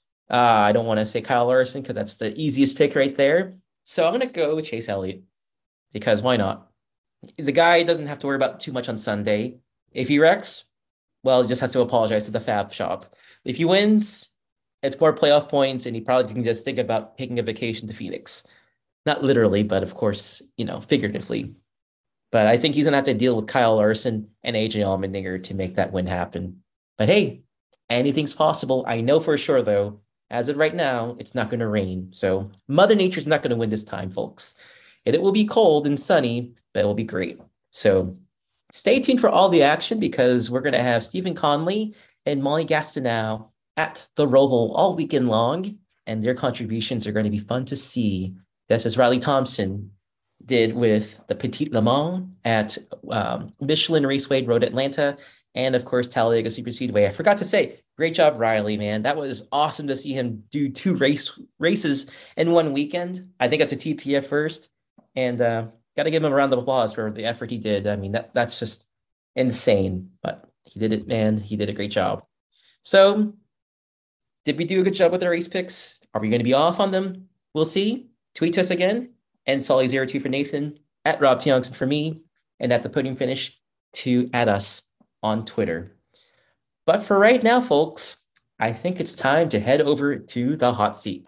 I don't want to say Kyle Larson, because that's the easiest pick right there. So I'm going to go with Chase Elliott, because why not? The guy doesn't have to worry about too much on Sunday. If he wrecks, well, he just has to apologize to the Fab Shop. If he wins, it's more playoff points, and he probably can just think about taking a vacation to Phoenix. Not literally, but of course, figuratively. But I think he's going to have to deal with Kyle Larson and AJ Allmendinger to make that win happen. But hey, anything's possible. I know for sure, though, as of right now, it's not going to rain. So Mother Nature's not going to win this time, folks. And it will be cold and sunny, but it will be great. So stay tuned for all the action, because we're going to have Stephen Conley and Molly Gastineau at the Roval all weekend long, and their contributions are going to be fun to see. This is Riley Thompson did with the Petit Le Mans at Michelin Raceway Road Atlanta, and of course Talladega Superspeedway. I forgot to say, great job, Riley, man. That was awesome to see him do two races in one weekend. I think that's a TPF first, and got to give him a round of applause for the effort he did. I mean, that's just insane, but he did it, man. He did a great job. So, did we do a good job with our race picks? Are we going to be off on them? We'll see. Tweet us again, and Solly02 for Nathan, at Rob T. Youngson for me, and at the Podium Finish to add us on Twitter. But for right now, folks, I think it's time to head over to the hot seat.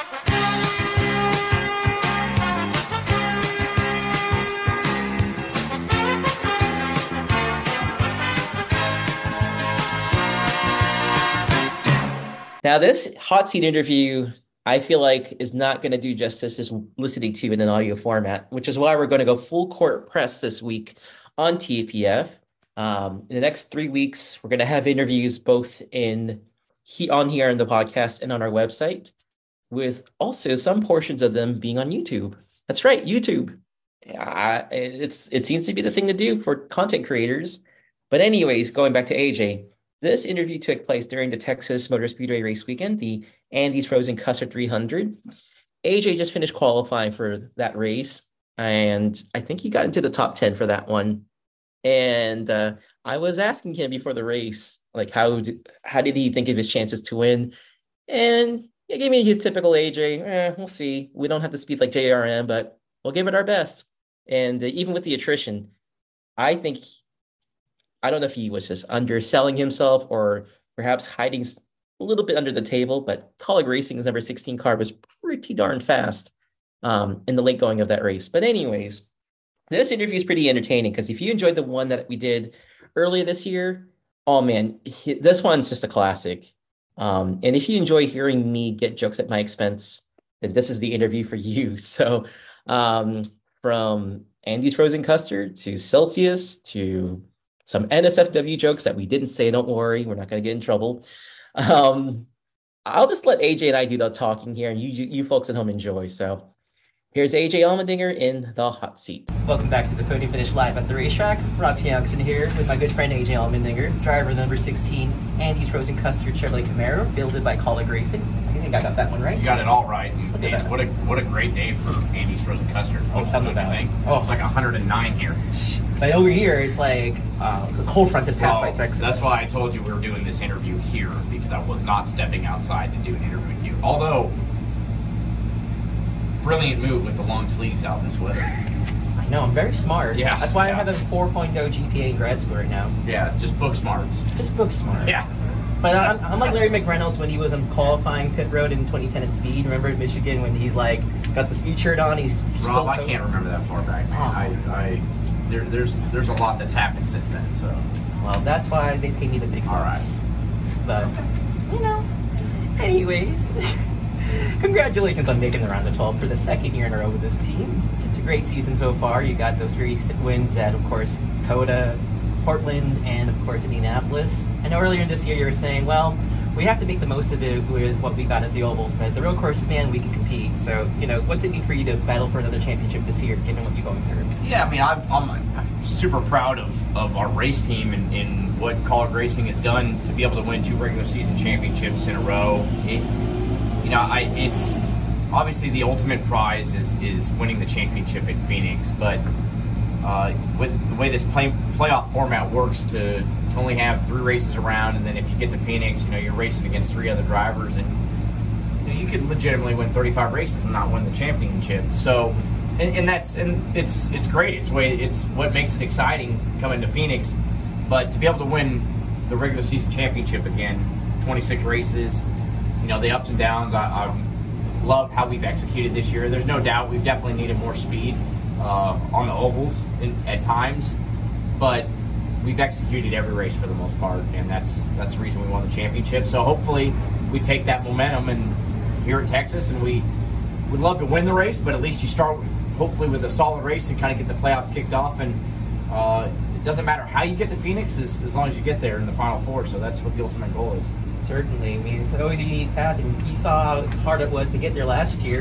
Now, this hot seat interview, I feel like, is not going to do justice as listening to in an audio format, which is why we're going to go full court press this week on TPF. In the next 3 weeks, we're going to have interviews both on here on the podcast and on our website, with also some portions of them being on YouTube. That's right, YouTube. It seems to be the thing to do for content creators. But anyways, going back to AJ, this interview took place during the Texas Motor Speedway race weekend, the Andy's Frozen Custard 300. AJ just finished qualifying for that race, and I think he got into the top 10 for that one. And I was asking him before the race, like, how did he think of his chances to win? And he gave me his typical AJ, we'll see. We don't have to speed like JRM, but we'll give it our best. And even with the attrition, I don't know if he was just underselling himself or perhaps hiding a little bit under the table, but Kaulig Racing's number 16 car was pretty darn fast in the late going of that race. But anyways, this interview is pretty entertaining, because if you enjoyed the one that we did earlier this year, oh man, this one's just a classic. And if you enjoy hearing me get jokes at my expense, then this is the interview for you. So from Andy's Frozen Custard to Celsius to some NSFW jokes that we didn't say, don't worry, we're not going to get in trouble. I'll just let AJ and I do the talking here, and you folks at home enjoy. So here's AJ Allmendinger in the hot seat. Welcome back to the Podium Finish live at the racetrack. Rob T. Youngson here with my good friend AJ Allmendinger, driver number 16, Andy's Frozen Custard Chevrolet Camaro, fielded by Kaulig Racing. I think I got that one right. You got it all right. And what a great day for Andy's Frozen Custard. Tell me about it. Oh, it's like 109 here. But over here, it's like the cold front has passed by Texas. That's why I told you we were doing this interview here, because I was not stepping outside to do an interview with you. Although, brilliant move with the long sleeves out in this weather. I know, I'm very smart. Yeah. That's why I have a 4.0 GPA in grad school right now. Yeah, just book smarts. Just book smart. Yeah. But I'm like Larry McReynolds when he was on qualifying pit road in 2010 at Speed. Remember in Michigan when he's like got the Speed shirt on? He's Rob, I can't remember that far back, man. There's a lot that's happened since then. So. Well, that's why they pay me the big bucks. But anyways, congratulations on making the round of 12 for the second year in a row with this team. It's a great season so far. You got those 3 wins at, of course, COTA, Portland, and of course Indianapolis. I know earlier this year you were saying, well, we have to make the most of it with what we got at the ovals, but the road course, man, we can compete. So, what's it mean for you to battle for another championship this year, given what you're going through? Yeah, I mean, I'm super proud of our race team and what Kaulig Racing has done to be able to win 2 regular season championships in a row. It's obviously the ultimate prize is winning the championship in Phoenix, but with the way this playoff format works, to only have 3 races around, and then if you get to Phoenix, you're racing against 3 other drivers, and you could legitimately win 35 races and not win the championship. So, and it's great. It's what makes it exciting coming to Phoenix. But to be able to win the regular season championship again, 26 races, the ups and downs. I love how we've executed this year. There's no doubt we've definitely needed more speed on the ovals at times, but we've executed every race for the most part, and that's the reason we won the championship. So hopefully we take that momentum and here at Texas, and we would love to win the race, but at least you start hopefully with a solid race and kind of get the playoffs kicked off. And it doesn't matter how you get to Phoenix as long as you get there in the Final Four. So that's what the ultimate goal is. Certainly. I mean, it's always a unique path, and you saw how hard it was to get there last year.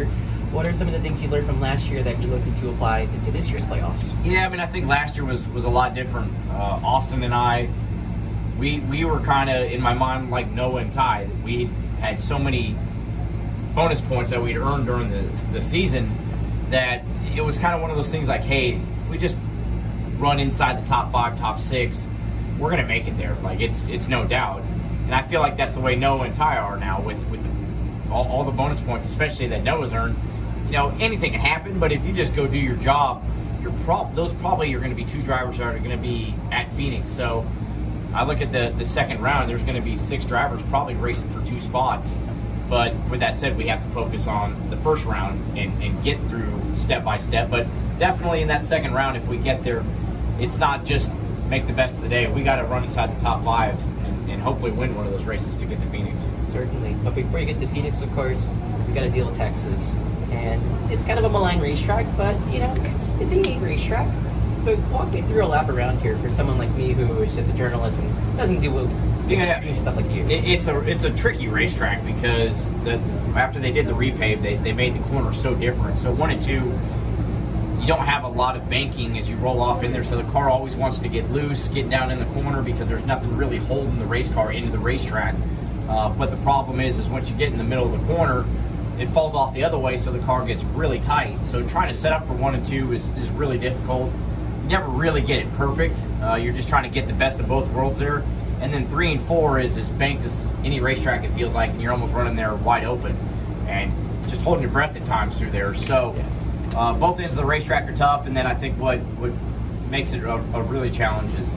What are some of the things you learned from last year that you're looking to apply into this year's playoffs? Yeah, I mean, I think last year was a lot different. Austin and I, we were kind of, in my mind, like Noah and Ty. We had so many bonus points that we'd earned during the season that it was kind of one of those things like, hey, if we just run inside the top 5, top 6, we're going to make it there. Like, it's no doubt. And I feel like that's the way Noah and Ty are now with all the bonus points, especially that Noah's earned. You know, anything can happen, but if you just go do your job, those probably are going to be 2 drivers that are going to be at Phoenix. So I look at the second round, there's going to be 6 drivers probably racing for 2 spots. But with that said, we have to focus on the first round and get through step by step. But definitely in that second round, if we get there, it's not just make the best of the day. We got to run inside the top 5 and hopefully win one of those races to get to Phoenix. Certainly. But before you get to Phoenix, of course, we got to deal with Texas. And it's kind of a maligned racetrack, but, you know, it's a unique racetrack. So walk me through a lap around here for someone like me who is just a journalist and doesn't do extreme stuff like you. It's a tricky racetrack because after they did the repave, they made the corner so different. So 1 and 2, you don't have a lot of banking as you roll off in there, so the car always wants to get loose, get down in the corner because there's nothing really holding the race car into the racetrack. But the problem is once you get in the middle of the corner, it falls off the other way, so the car gets really tight. So trying to set up for 1 and 2 is really difficult. You never really get it perfect. You're just trying to get the best of both worlds there. And then 3 and 4 is as banked as any racetrack it feels like, and you're almost running there wide open and just holding your breath at times through there. So both ends of the racetrack are tough, and then I think what makes it a really challenge is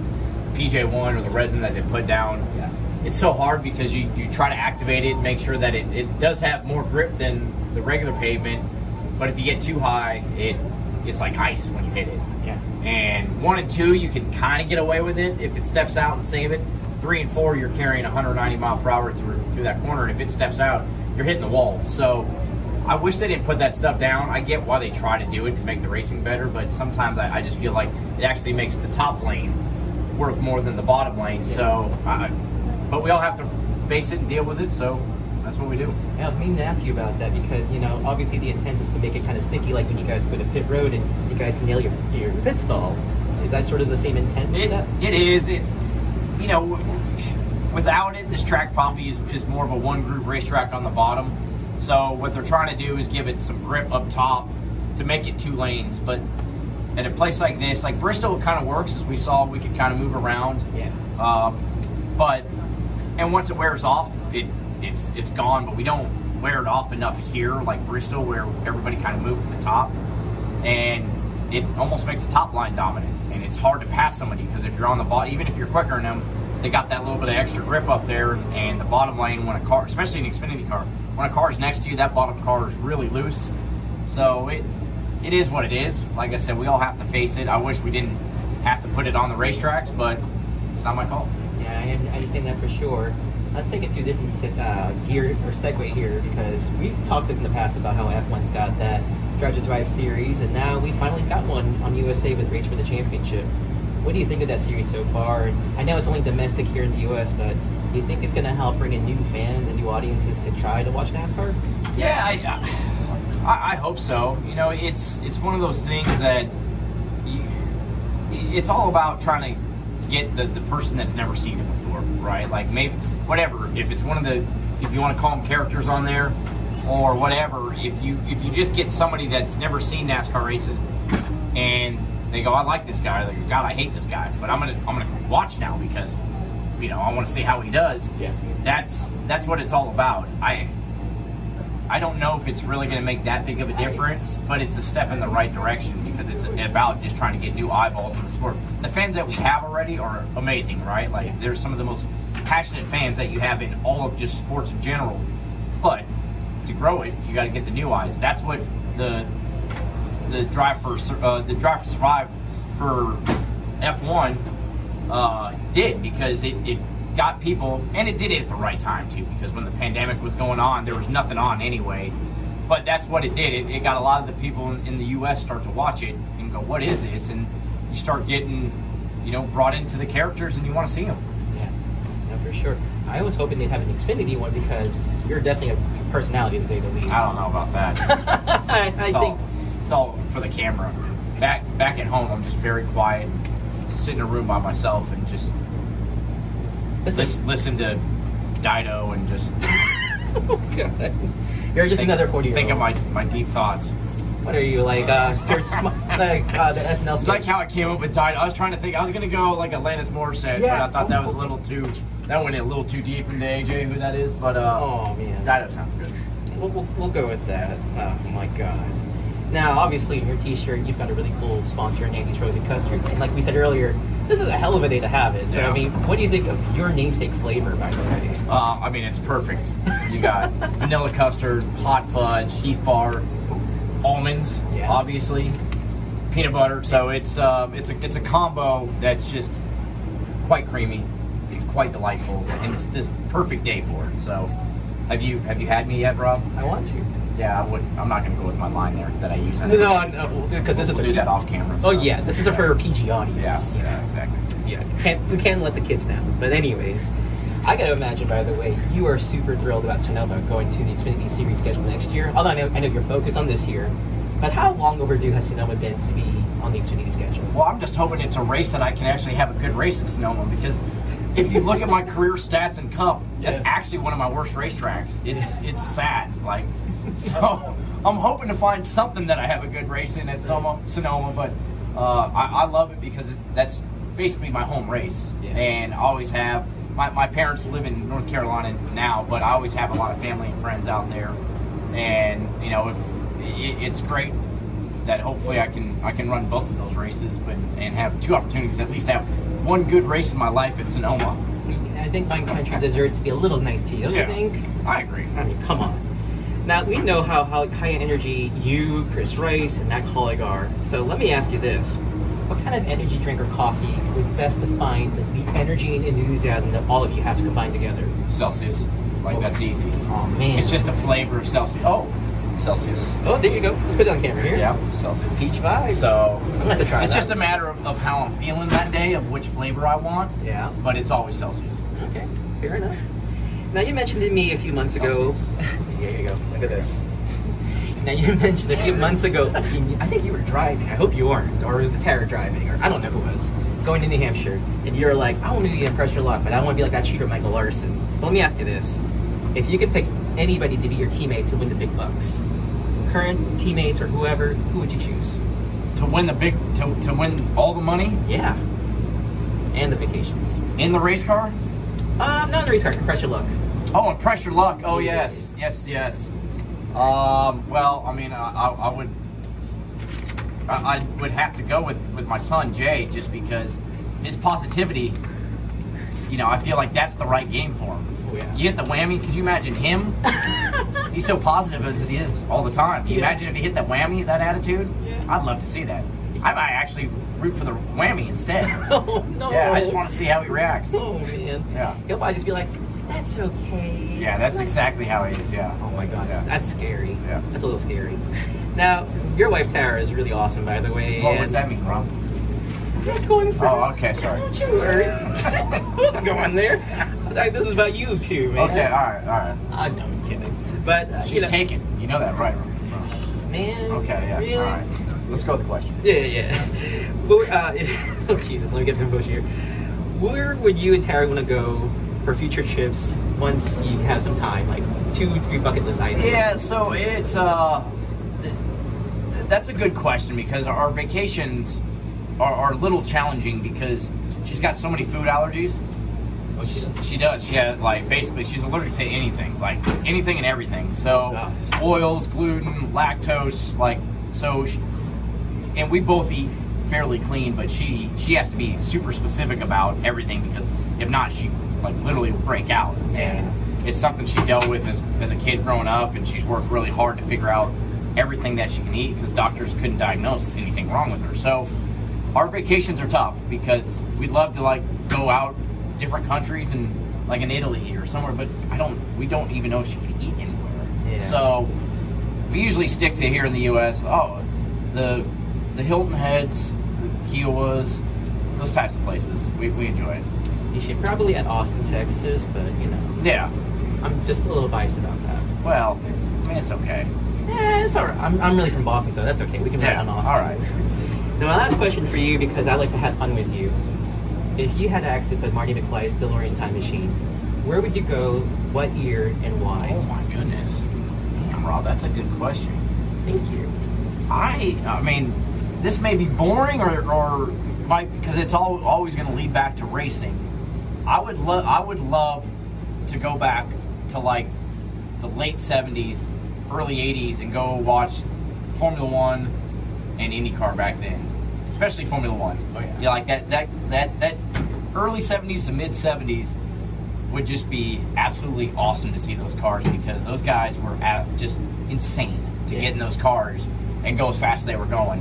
PJ1 or the resin that they put down. Yeah. It's so hard because you try to activate it, make sure that it does have more grip than the regular pavement, but if you get too high, it's like ice when you hit it. Yeah. And 1 and 2, you can kind of get away with it if it steps out and save it. 3 and 4, you're carrying 190 mile per hour through that corner, and if it steps out, you're hitting the wall. So I wish they didn't put that stuff down. I get why they try to do it to make the racing better, but sometimes I just feel like it actually makes the top lane worth more than the bottom lane. Yeah. So, but we all have to face it and deal with it, so that's what we do. Yeah, I was meaning to ask you about that because, you know, obviously the intent is to make it kind of sticky, like when you guys go to pit road and you guys can nail your pit stall. Is that sort of the same intent with that? It is. You know, without it, this track probably is more of a one-groove racetrack on the bottom. So what they're trying to do is give it some grip up top to make it 2 lanes. But at a place like this, like Bristol, kind of works. As we saw, we could kind of move around. Yeah. And once it wears off, it's gone. But we don't wear it off enough here, like Bristol, where everybody kind of moved at the top, and it almost makes the top line dominant. And it's hard to pass somebody because if you're on the bottom, even if you're quicker than them, they got that little bit of extra grip up there. And the bottom lane, when a car, especially an Xfinity car, when a car is next to you, that bottom car is really loose. So it is what it is. Like I said, we all have to face it. I wish we didn't have to put it on the racetracks, but it's not my call. Yeah, I understand that for sure. Let's take it to a different gear or segue here because we've talked in the past about how F1's got that Drive to Survive series, and now we finally got one on USA with Race for the Championship. What do you think of that series so far? And I know it's only domestic here in the U.S., but do you think it's going to help bring in new fans and new audiences to try to watch NASCAR? Yeah, I hope so. You know, it's one of those things that it's all about trying to get the person that's never seen it before, right? Like maybe whatever. If it's one of the, if you want to call them characters on there, or whatever. If you just get somebody that's never seen NASCAR racing and they go, I like this guy. They go, God, I hate this guy, but I'm gonna watch now because, you know, I want to see how he does. Yeah. That's what it's all about. I don't know if it's really going to make that big of a difference, but it's a step in the right direction because it's about just trying to get new eyeballs in the sport. The fans that we have already are amazing, right? Like, they're some of the most passionate fans that you have in all of just sports in general. But to grow it, you got to get the new eyes. That's what the Drive to Survive for F1 did, because it got people, and it did it at the right time too, because when the pandemic was going on, there was nothing on anyway. But that's what it did. It got a lot of the people in the U.S. start to watch it and go, what is this? And you start getting, you know, brought into the characters and you want to see them. Yeah, for sure. I was hoping they'd have an Xfinity one because you're definitely a personality to say the least. I don't know about that. I think it's all for the camera. Back at home, I'm just very quiet, sit in a room by myself and just listen to Dido and just oh God. You're just another 40-year-old. Think of my deep thoughts. What are you, like, scared like the SNL sketch? Like how I came up with Dido. I was trying to think. I was going to go like Alanis Morissette, but I thought that was a little too... That went in a little too deep into AJ, who that is. But, oh, man. Dido sounds good. We'll go with that. Oh, my God. Now, obviously, in your T-shirt, you've got a really cool sponsor, Andy's Frozen Custard. And like we said earlier, this is a hell of a day to have it. So, I mean, what do you think of your namesake flavor, by the way? I mean, it's perfect. You got vanilla custard, hot fudge, Heath bar, almonds, obviously, peanut butter. So it's a combo that's just quite creamy. It's quite delightful, and it's this perfect day for it. So, have you had me yet, Rob? I want to. Yeah, I would. I'm not going to go with my line there that I use. No, because this is do that off camera. Oh yeah, this is for a PG audience. Yeah, exactly. Yeah, we can't let the kids know. But anyways, I got to imagine, by the way, you are super thrilled about Sonoma going to the Xfinity Series schedule next year. Although I know you're focused on this year, but how long overdue has Sonoma been to be on the Xfinity schedule? Well, I'm just hoping it's a race that I can actually have a good race at Sonoma, because if you look at my career stats in Cup, that's actually one of my worst racetracks. It's sad, like. So I'm hoping to find something that I have a good race in at Sonoma, but I love it because that's basically my home race, and I always have. My parents live in North Carolina now, but I always have a lot of family and friends out there, and you know, it's great that hopefully I can run both of those races, and have two opportunities, at least have one good race in my life at Sonoma. I think Wine Country deserves to be a little nice tea, don't you think? I agree. I mean, come on. Now, we know how high energy you, Chris Rice, and Matt Collig are. So let me ask you this. What kind of energy drink or coffee would best define the energy and enthusiasm that all of you have combined together? Celsius. Like, that's easy. Oh, man. It's just a flavor of Celsius. Oh, Celsius. Oh, there you go. Let's put it on camera here. Yeah, Celsius. Peach vibes. So, I'm going to have to try it's that. just a matter of how I'm feeling that day, of which flavor I want. Yeah. But it's always Celsius. Okay, fair enough. Now, you mentioned to me a few months ago... There you go. Look at this. Now, you mentioned a few months ago, I think you were driving. I hope you weren't. Or was the Terror driving? Or I don't know who it was. Going to New Hampshire. And you're like, I want to do the pressure lock, but I want to be like that cheater Michael Larson. So let me ask you this. If you could pick anybody to be your teammate to win the big bucks, current teammates or whoever, who would you choose? To win to win all the money? Yeah. And the vacations. In the race car? No, in the race car. Pressure luck. Oh, and pressure luck. Oh, yes. Yes. Well, I mean, I would have to go with my son, Jay, just because his positivity, you know, I feel like that's the right game for him. Oh, yeah. You hit the whammy, could you imagine him? He's so positive as it is all the time. Can you imagine if he hit that whammy, that attitude? Yeah. I'd love to see that. I might actually root for the whammy instead. Oh, no. Yeah, I just want to see how he reacts. Oh, man. Yeah. He'll probably just be like, that's okay. Yeah, that's exactly how he is, yeah. Oh my gosh, that's scary. Yeah. That's a little scary. Now, your wife Tara is really awesome, by the way. Well, what does that mean, Rob? I'm not going for Oh, okay, sorry. Don't you worry. I wasn't going there. This is about you two, man. Okay, all right. I know, I'm kidding. But, She's taken. You know that, right? Man. Okay, yeah. Really? All right. Let's go with the question. Yeah. Oh, Jesus, let me get the bush here. Where would you and Tara want to go for future trips once you have some time, like 2-3 bucket list items? Yeah, so it's that's a good question, because our vacations are a little challenging because she's got so many food allergies. Oh, she does. She has, like, basically she's allergic to anything, like anything and everything. So oils, gluten, lactose, like and we both eat fairly clean, but she has to be super specific about everything, because if not, she like literally will break out. And it's something she dealt with as a kid growing up, and she's worked really hard to figure out everything that she can eat, because doctors couldn't diagnose anything wrong with her. So our vacations are tough, because we'd love to like go out different countries, and like in Italy or somewhere, but we don't even know if she can eat anywhere. Yeah. So we usually stick to here in the U.S. The Hilton Heads, the Kiowas, those types of places. We enjoy it. championship, probably at Austin, Texas, but Yeah. I'm just a little biased about that. Well, I mean, it's okay. Yeah, it's all right. I'm really from Boston, so that's okay. We can bet on Austin. All right. Now, my last question for you, because I like to have fun with you. If you had access to Marty McFly's DeLorean time machine, where would you go, what year, and why? Oh my goodness. Damn, Rob, that's a good question. Thank you. I mean, this may be boring or might, because it's always going to lead back to racing. I would love to go back to like the late 70s, early 80s and go watch Formula One and IndyCar back then, especially Formula One. Oh yeah. Yeah, like that early 70s to mid 70s would just be absolutely awesome to see those cars, because those guys were just insane to get in those cars and go as fast as they were going.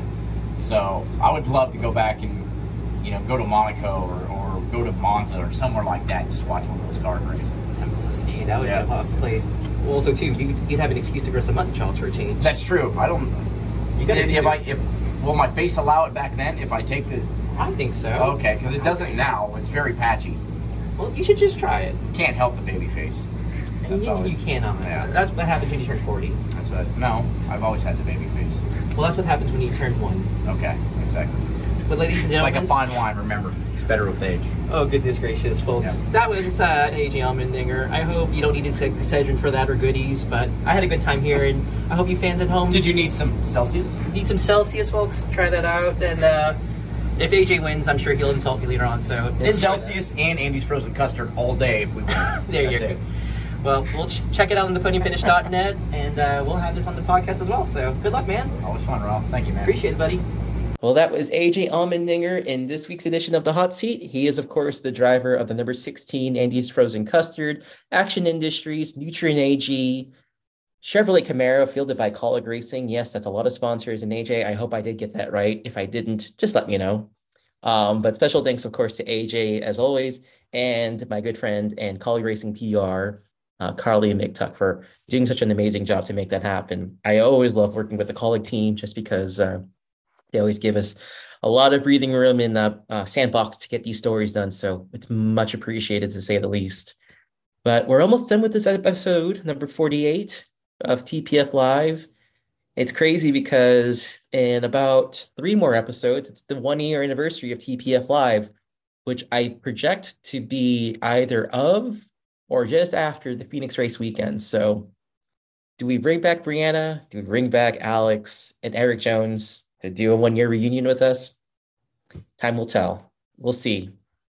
So I would love to go back and go to Monaco or go to Monza or somewhere like that and just watch one of those cars race. Temple to see. That would be a awesome place. Well, also too, you'd have an excuse to grow some mutton chops for a change. That's true. I don't. You gotta. Will my face allow it back then if I take the? I think so. Okay, because it doesn't now. It's very patchy. Well, you should just try it. Can't help the baby face. You cannot. Yeah. That's what happens when you turn 40. That's what. No, I've always had the baby face. Well, that's what happens when you turn 1. Okay, exactly. But ladies and It's gentlemen, like a fine wine. Remember, it's better with age. oh goodness gracious, folks, Yeah. that was AJ Allmendinger. I hope you don't need Excedrin for that or goodies, but I had a good time here, and I hope you fans at home Did you need some Celsius? need some Celsius, folks. Try that out, and if AJ wins, I'm sure he'll insult me later on. So It's enjoy Celsius and Andy's frozen custard all day if we win. There you That's go. it. Well, we'll check it out on the podiumfinish.net, and we'll have this on the podcast as well. So good luck, man. Always fun, Rob. Thank you, man. Appreciate it, buddy. Well, that was AJ Allmendinger in this week's edition of The Hot Seat. He is, of course, the driver of the number 16 Andy's Frozen Custard, Action Industries, Nutrien AG, Chevrolet Camaro, fielded by Colleague Racing. Yes, that's a lot of sponsors. And AJ, I hope I did get that right. If I didn't, just let me know. But special thanks, of course, to AJ, as always, and my good friend and Colleague Racing PR, Carly and Mick Tuck, for doing such an amazing job to make that happen. I always love working with the Colleague team just because they always give us a lot of breathing room in the sandbox to get these stories done. So it's much appreciated, to say the least. But we're almost done with this episode, number 48 of TPF Live. It's crazy because in about 3 more episodes, it's the 1-year anniversary of TPF Live, which I project to be either of or just after the Phoenix race weekend. So do we bring back Brianna? Do we bring back Alex and Eric Jones to do a 1-year reunion with us? Time will tell. We'll see.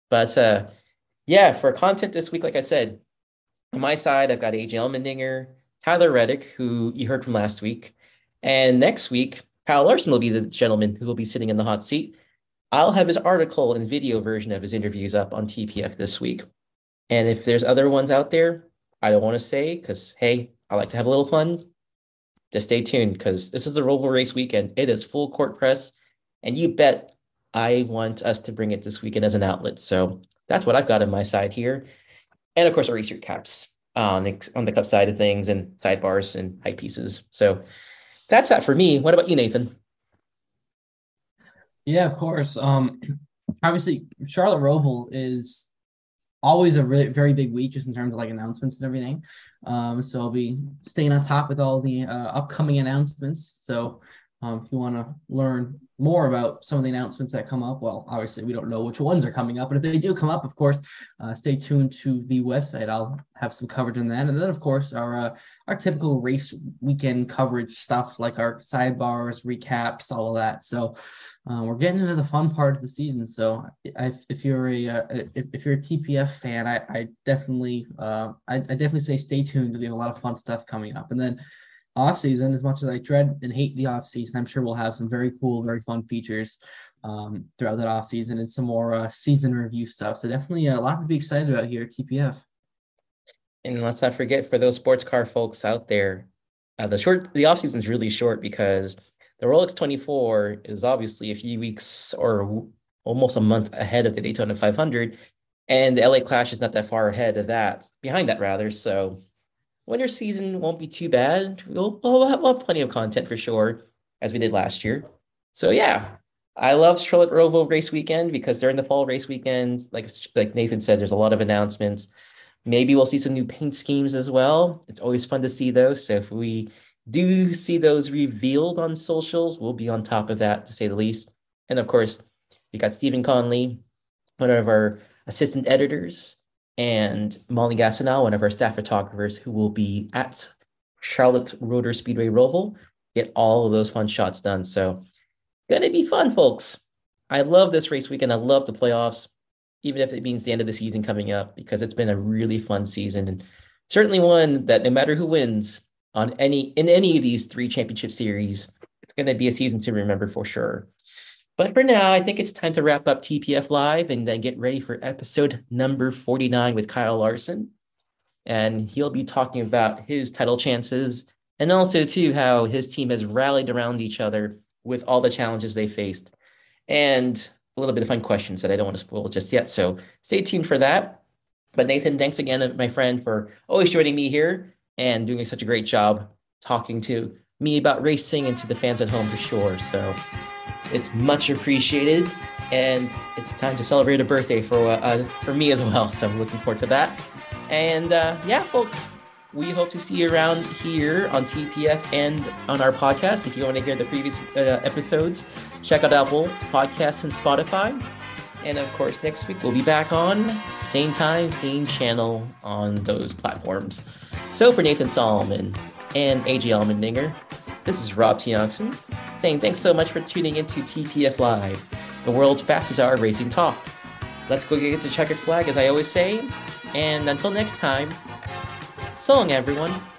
But yeah, for content this week, like I said, on my side, I've got AJ Allmendinger, Tyler Reddick, who you heard from last week. And next week, Kyle Larson will be the gentleman who will be sitting in the hot seat. I'll have his article and video version of his interviews up on TPF this week. And if there's other ones out there, I don't want to say, because, hey, I like to have a little fun. Just stay tuned, because this is the Roval Race weekend. It is full court press, and you bet I want us to bring it this weekend as an outlet. So that's what I've got on my side here. And, of course, our race caps on the cup side of things, and sidebars and high pieces. So that's that for me. What about you, Nathan? Yeah, of course. Obviously, Charlotte Roval is always a really, very big week just in terms of like announcements and everything. So I'll be staying on top with all the upcoming announcements. So if you want to learn more about some of the announcements that come up, well, obviously we don't know which ones are coming up, but if they do come up, of course, stay tuned to the website. I'll have some coverage on that. And then, of course, our typical race weekend coverage stuff, like our sidebars, recaps, all of that. So we're getting into the fun part of the season. So if you're a TPF fan, I definitely say stay tuned. We have a lot of fun stuff coming up. And then off season, as much as I dread and hate the off season, I'm sure we'll have some very cool, very fun features throughout that off season, and some more season review stuff. So definitely a lot to be excited about here at TPF. And let's not forget, for those sports car folks out there, the off season is really short, because the Rolex 24 is obviously a few weeks or almost a month ahead of the Daytona 500, and the LA Clash is not that far behind that rather. So winter season won't be too bad. We'll have plenty of content for sure, as we did last year. So yeah, I love Charlotte Roval race weekend because during the fall race weekend, like Nathan said, there's a lot of announcements. Maybe we'll see some new paint schemes as well. It's always fun to see those. So if we do see those revealed on socials, we'll be on top of that, to say the least. And of course, we got Stephen Conley, one of our assistant editors, and Molly Gassanel, one of our staff photographers, who will be at Charlotte Rotor Speedway Roval, get all of those fun shots done. So gonna be fun, folks. I love this race weekend. I love the playoffs, even if it means the end of the season coming up, because it's been a really fun season, and certainly one that no matter who wins in any of these 3 championship series, it's going to be a season to remember for sure. But for now, I think it's time to wrap up TPF Live and then get ready for episode number 49 with Kyle Larson. And he'll be talking about his title chances, and also too how his team has rallied around each other with all the challenges they faced, and a little bit of fun questions that I don't want to spoil just yet. So stay tuned for that. But Nathan, thanks again, my friend, for always joining me here and doing such a great job talking to me about racing and to the fans at home for sure. So it's much appreciated, and it's time to celebrate a birthday for me as well. So I'm looking forward to that. And yeah, folks, we hope to see you around here on TPF and on our podcast. If you want to hear the previous episodes, check out Apple Podcasts and Spotify. And of course, next week we'll be back on same time, same channel on those platforms. So for Nathan Solomon and AJ Allmendinger, this is Rob Tiongson saying thanks so much for tuning into TPF Live, the world's fastest hour racing talk. Let's go get the checkered flag, as I always say. And until next time, so long, everyone.